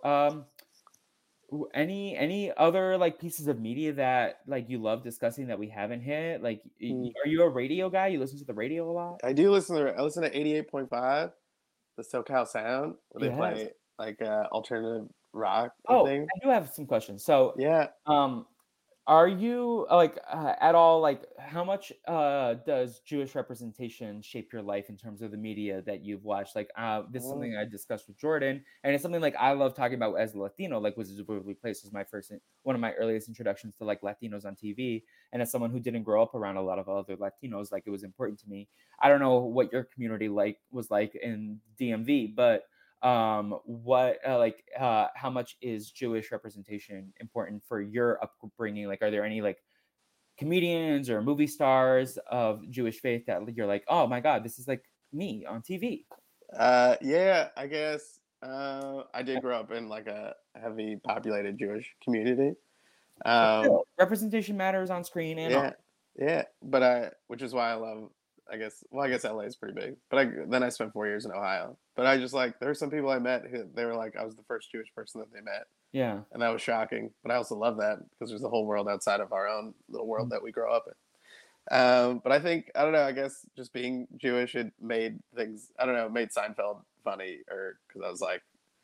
any other like pieces of media that like you love discussing that we haven't hit? Like, Hmm. are you a radio guy? You listen to the radio a lot? I listen to 88.5, the SoCal Sound, where they Yes. play like alternative rock and Oh, things. I do have some questions. So, Yeah. um, are you like at all like how much does Jewish representation shape your life in terms of the media that you've watched? Like this is Uh, something I discussed with Jordan, and it's something like I love talking about as a Latino. Like Wizards of Waverly Place was one of my earliest introductions to like Latinos on TV, and as someone who didn't grow up around a lot of other Latinos, like it was important to me. I don't know what your community like was like in DMV, but how much is Jewish representation important for your upbringing? Like, are there any like comedians or movie stars of Jewish faith that you're like, oh my god, this is like me on TV? yeah, I guess I did grow up in like a heavy populated Jewish community. But Um, still, representation matters on screen and off. yeah, yeah, which is why I love. I guess LA is pretty big, but then I spent 4 years in Ohio. But I just like there were some people I met who they were like I was the first Jewish person that they met, Yeah. and that was shocking. But I also love that because there's a whole world outside of our own little world that we grow up in. But I think I don't know. I guess just being Jewish, it made things. I don't know. It made Seinfeld funny, or because I was like,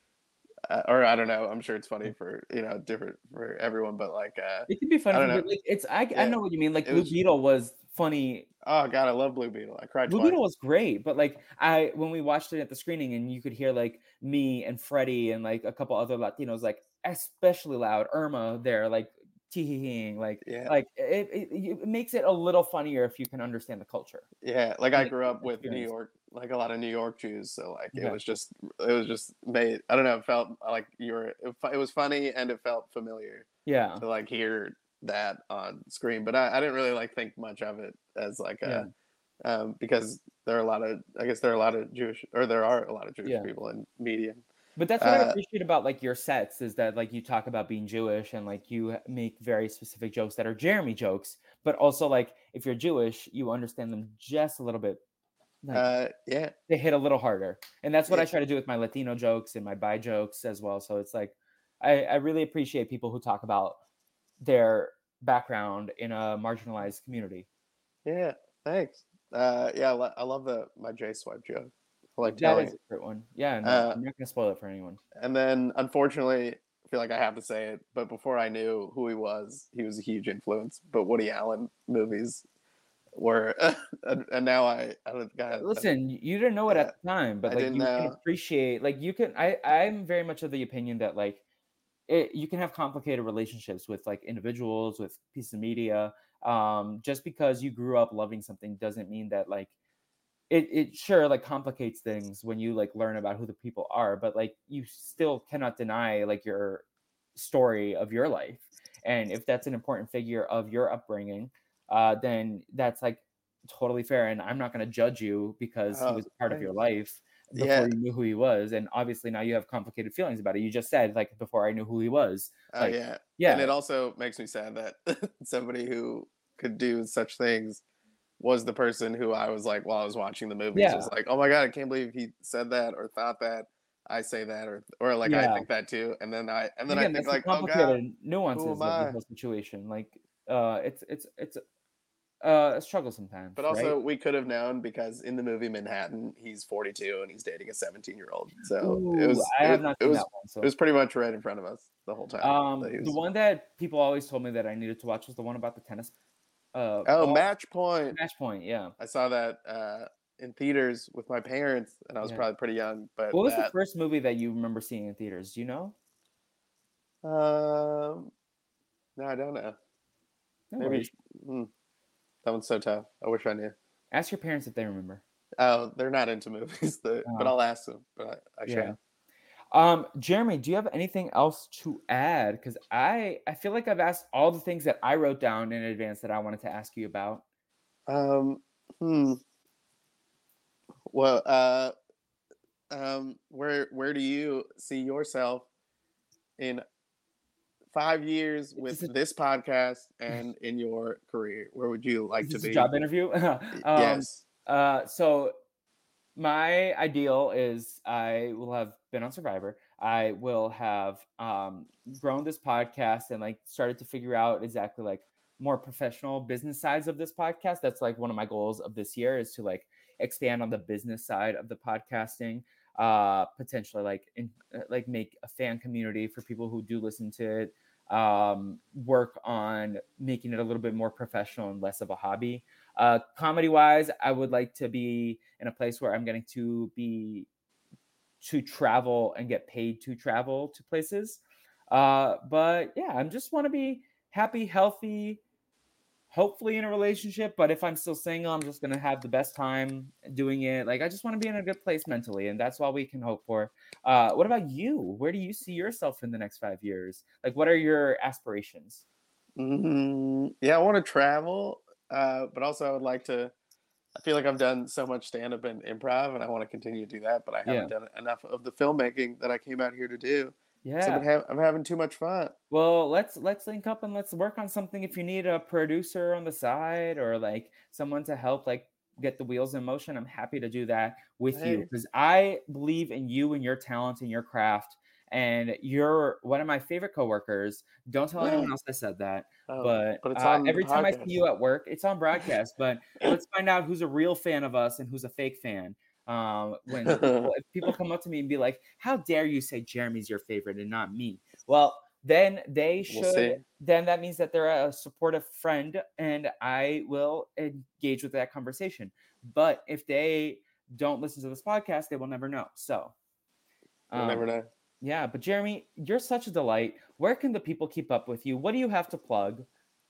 or I don't know. I'm sure it's funny for different for everyone, but like It can be I funny don't for know. people. Like, I Yeah, know what you mean. Like it Blue was. Beetle was funny. Oh God, I love Blue Beetle. I cried Blue twice. Beetle was great, but like I when we watched it at the screening and you could hear like me and Freddie and like a couple other Latinos like especially loud, Irma there like tee Yeah, like it makes it a little funnier if you can understand the culture yeah. Like and I the grew up with New experience. York, like a lot of New York Jews. So like Okay. it was just made. I don't know. It felt like it was funny and it felt familiar Yeah. to like hear that on screen. But I didn't really like think much of it as like Yeah. a because there are a lot of I guess there are a lot of Jewish or there are a lot of Jewish Yeah. people in media. But that's what I Uh, appreciate about like your sets is that like you talk about being Jewish and like you make very specific jokes that are Jeremy jokes, but also like if you're Jewish, you understand them just a little bit like yeah, they hit a little harder. And that's what yeah, I try to do with my Latino jokes and my bi jokes as well. So it's like I really appreciate people who talk about their background in a marginalized community. yeah. Thanks. Yeah, I love the my J swipe joke. I like That telling is a it. great one. Yeah, no, Uh, I'm not gonna spoil it for anyone. and then unfortunately, I feel like I have to say it, but before I knew who he was a huge influence. But Woody Allen movies were, and now I don't think Listen, you didn't know it at yeah, the time, but I like didn't you can know. appreciate, like you can. I'm very much of the opinion that like you can have complicated relationships with like individuals with pieces of media. Just because you grew up loving something doesn't mean that like it sure like complicates things when you like learn about who the people are, but like you still cannot deny like your story of your life. And if that's an important figure of your upbringing, then that's like totally fair. And I'm not going to judge you because he Oh, was a part of your thanks. life Yeah. before you knew who he was. And obviously now you have complicated feelings about it. You just said like before I knew who he was. Oh, Like, yeah. And yeah, it also makes me sad that somebody who could do such things was the person who I was like, while I was watching the movies, was yeah, like, "Oh my god, I can't believe he said that or thought that. I say that or like I yeah. think that too." And And then I again, think that's the like, "Oh god, complicated who nuances am of the I?" whole situation. Like, it's a struggle But sometimes, right? also, we could have known because in the movie Manhattan, he's 42 and he's dating a 17-year-old. So it Ooh, was I it was have not it seen was that one, it so was pretty much right in front of us the whole time that he the was. one that people always told me that I needed to watch was the one about the tennis, Oh, ball. Match Point. Match Point, yeah, I saw that in theaters with my parents, and I was yeah. probably pretty young. But What was the that first movie that you remember seeing in theaters? Do you know? um, no, I don't know. No Maybe worries. that one's so tough. I wish I knew. Ask your parents if they remember. Oh, they're not into movies, but Oh, I'll ask them. But I yeah. shall. Jeremy, do you have anything else to add? Because I feel like I've asked all the things that I wrote down in advance that I wanted to ask you about. Um, hmm. Well, where do you see yourself in 5 years Is with this a this podcast and in your career? Where would you is like to this a be? job interview? um, Yes. so my ideal is I will have been on Survivor. I will have grown this podcast and like started to figure out exactly like more professional business sides of this podcast. That's like one of my goals of this year is to like expand on the business side of the podcasting. Potentially like make a fan community for people who do listen to it. Work on making it a little bit more professional and less of a hobby. Comedy wise, I would like to be in a place where I'm getting to travel and get paid to travel to places. But yeah, I just want to be happy, healthy, hopefully in a relationship. But if I'm still single, I'm just gonna have the best time doing it. Like I just want to be in a good place mentally, and that's all we can hope for. What about you? Where do you see yourself in the next 5 years? Like, what are your aspirations? Yeah, I want to travel, but also I would like to. I feel like I've done so much stand up and improv, and I want to continue to do that, but I haven't Yeah, done enough of the filmmaking that I came out here to do. So yeah. I'm having too much fun. Well, let's link up and let's work on something. If you need a producer on the side or like someone to help like get the wheels in motion, I'm happy to do that with you Hey, because I believe in you and your talent and your craft. And you're one of my favorite coworkers. Don't tell anyone else I said that. But but it's on the every time I see podcast. you at work, it's on broadcast. But let's find out who's a real fan of us and who's a fake fan. When people, if people come up to me and be like, "How dare you say Jeremy's your favorite and not me?" Well, then they We'll should, see. then that means that they're a supportive friend and I will engage with that conversation. But if they don't listen to this podcast, they will never know. So, You'll never um, know. yeah, but Jeremy, you're such a delight. Where can the people keep up with you? What do you have to plug?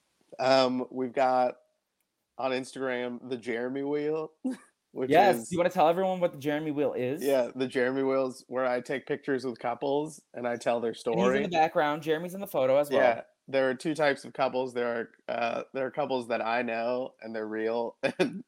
We've got on Instagram the Jeremy Wheel, which Yes. Do you is want to tell everyone what the Jeremy Wheel is? yeah, the Jeremy Wheels where I take pictures with couples and I tell their And he's in the story. background. Jeremy's in the photo as well. Yeah, there are two types of couples. There are couples that I know and they're real and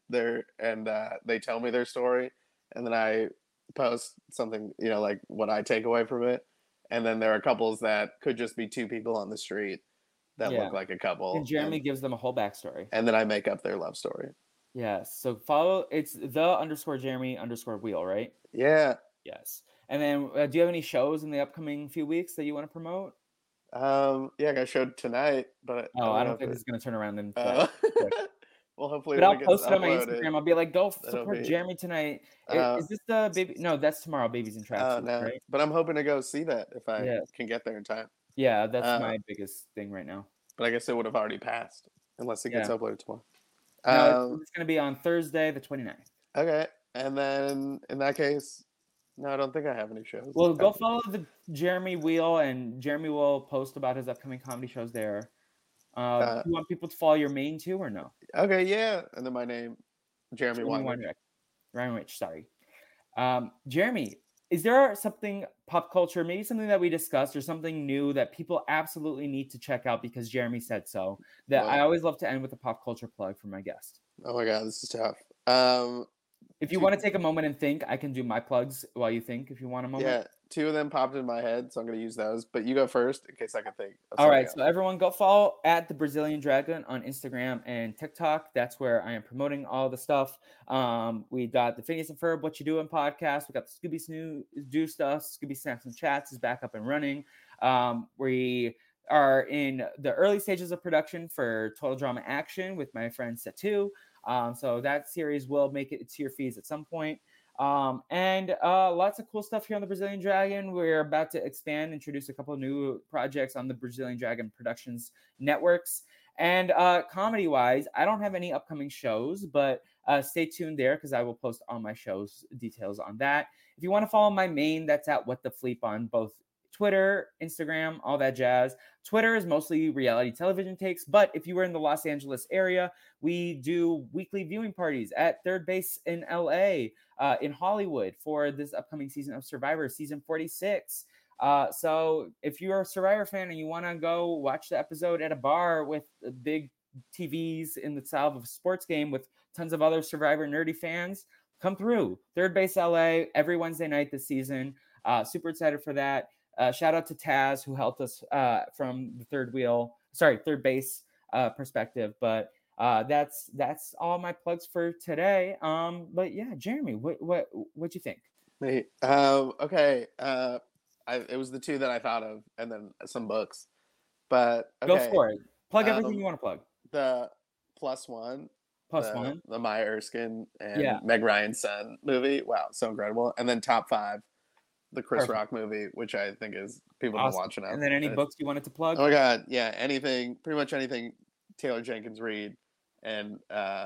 they tell me their story and then I post something, like what I take away from it. And then there are couples that could just be two people on the street that Yeah. look like a And couple Jeremy gives them a whole backstory. and then I make up their love story. Yes. So follow it's the underscore Jeremy underscore wheel, right? Yeah. Yes. And then do you have any shows in the upcoming few weeks that you want to promote? Yeah, I got showed tonight, but I Oh, don't I know don't if think this it is gonna turn around in that uh, quick. well, hopefully But when I'll it gets post it on my uploaded, Instagram. I'll be like, go it'll support be Jeremy tonight. uh Is this the baby? No, that's tomorrow. Babies in oh tracksuits, no. right? But I'm hoping to go see that if I Yeah. can get there in time. Yeah, that's Uh, my biggest thing right now. but I guess it would have already passed unless it gets Yeah. uploaded tomorrow. No, Um, it's going to be on Thursday, the 29th. okay. And then in that case, no, I don't think I have any shows. Well, go follow the Jeremy Wheel, and Jeremy will post about his upcoming comedy shows there. Do you want people to follow your main too, or no? Okay, yeah. And then my name, Jeremy Weinrich. Ryan sorry. Jeremy, is there something pop culture, maybe something that we discussed or something new that people absolutely need to check out because Jeremy said so, that I always love to end with a pop culture plug for my guest? Oh my God, this is tough. If you want to take a moment and think, I can do my plugs while you think if you want a moment. Yeah, two of them popped in my head, so I'm going to use those. But you go first in case I can think. All right, so everyone go follow at the Brazilian Dragon on Instagram and TikTok. That's where I am promoting all the stuff. We got the Phineas and Ferb What You Doing podcast. We got the Scooby Snoo stuff. Scooby Snacks and Chats is back up and running. We are in the early stages of production for Total Drama Action with my friend Setu. So that series will make it to your feeds at some point. And lots of cool stuff here on the Brazilian Dragon. We're about to expand, introduce a couple new projects on the Brazilian Dragon Productions networks. And comedy wise, I don't have any upcoming shows, but stay tuned there because I will post all my shows details on that. If you want to follow my main, that's at What the Fleep on both Twitter, Instagram, all that jazz. Twitter is mostly reality television takes, but if you were in the Los Angeles area, we do weekly viewing parties at Third Base in LA, in Hollywood for this upcoming season of Survivor, season 46. So if you're a Survivor fan and you want to go watch the episode at a bar with big TVs in the style of a sports game with tons of other Survivor nerdy fans, come through. Third Base LA every Wednesday night this season. Super excited for that. Shout out to Taz who helped us from the third base perspective. But that's all my plugs for today. But yeah, Jeremy, what'd you think? Wait, okay. It was the two that I thought of, and then some books. But okay. Go for it. Plug everything you want to plug. The Plus One, the Maya Erskine and Meg Ryan's son movie. Wow, so incredible. And then Top 5. The Chris Rock movie, which I think is people have been watching out. And then any books you wanted to plug? Oh my God, yeah, pretty much anything Taylor Jenkins Reid, and I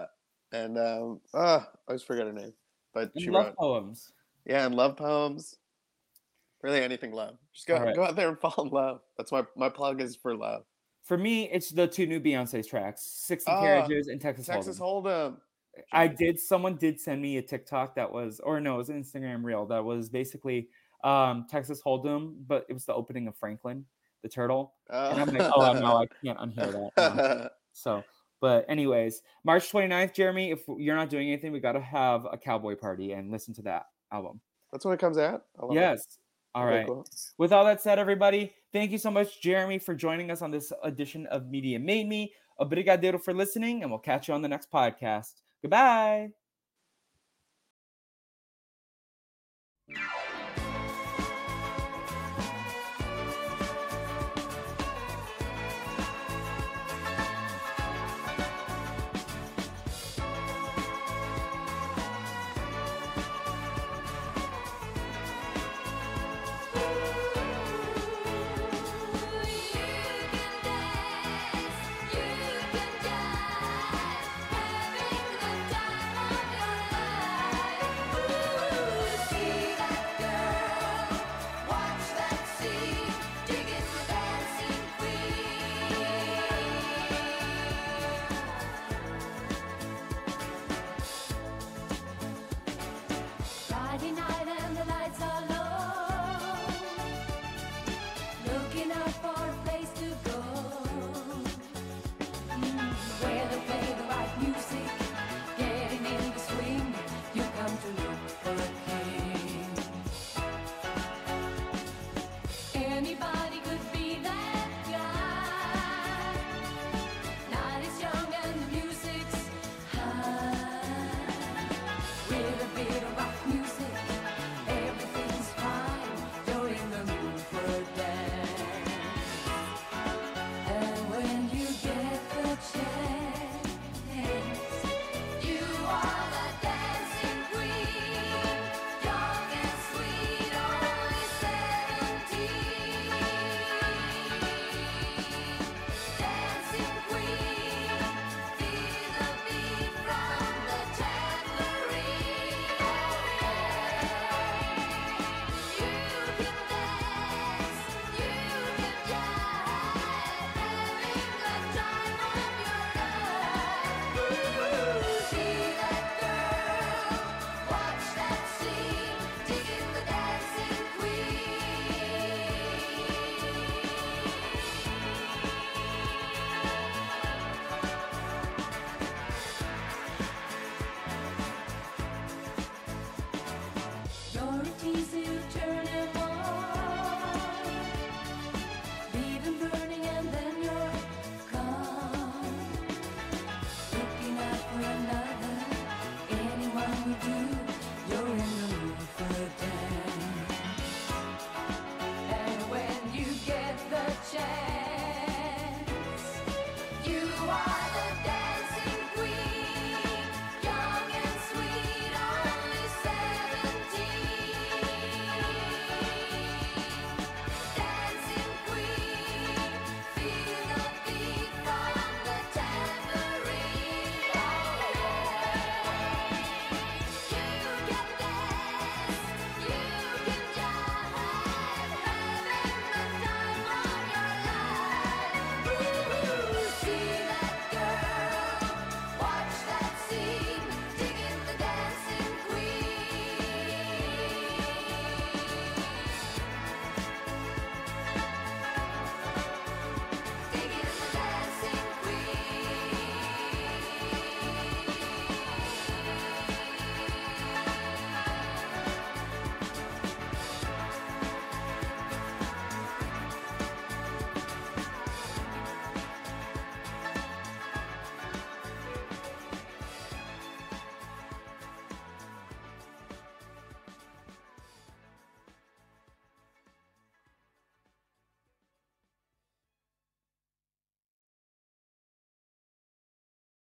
always forget her name, but she wrote poems. Yeah, and love poems. Really, anything love. Just go out there and fall in love. That's my plug is for love. For me, it's the two new Beyonce tracks, 60 Carriages and Texas Hold'em. Someone did send me a TikTok that was, or no, it was an Instagram reel that was basically Texas Hold'em, but it was the opening of Franklin, the turtle. And I'm like, oh no, I can't unhear that. So, but anyways, March 29th, Jeremy, if you're not doing anything, we got to have a cowboy party and listen to that album. That's when it comes out? Yes. All right. Cool. With all that said, everybody, thank you so much, Jeremy, for joining us on this edition of Media Made Me. Obrigado for listening, and we'll catch you on the next podcast. Goodbye.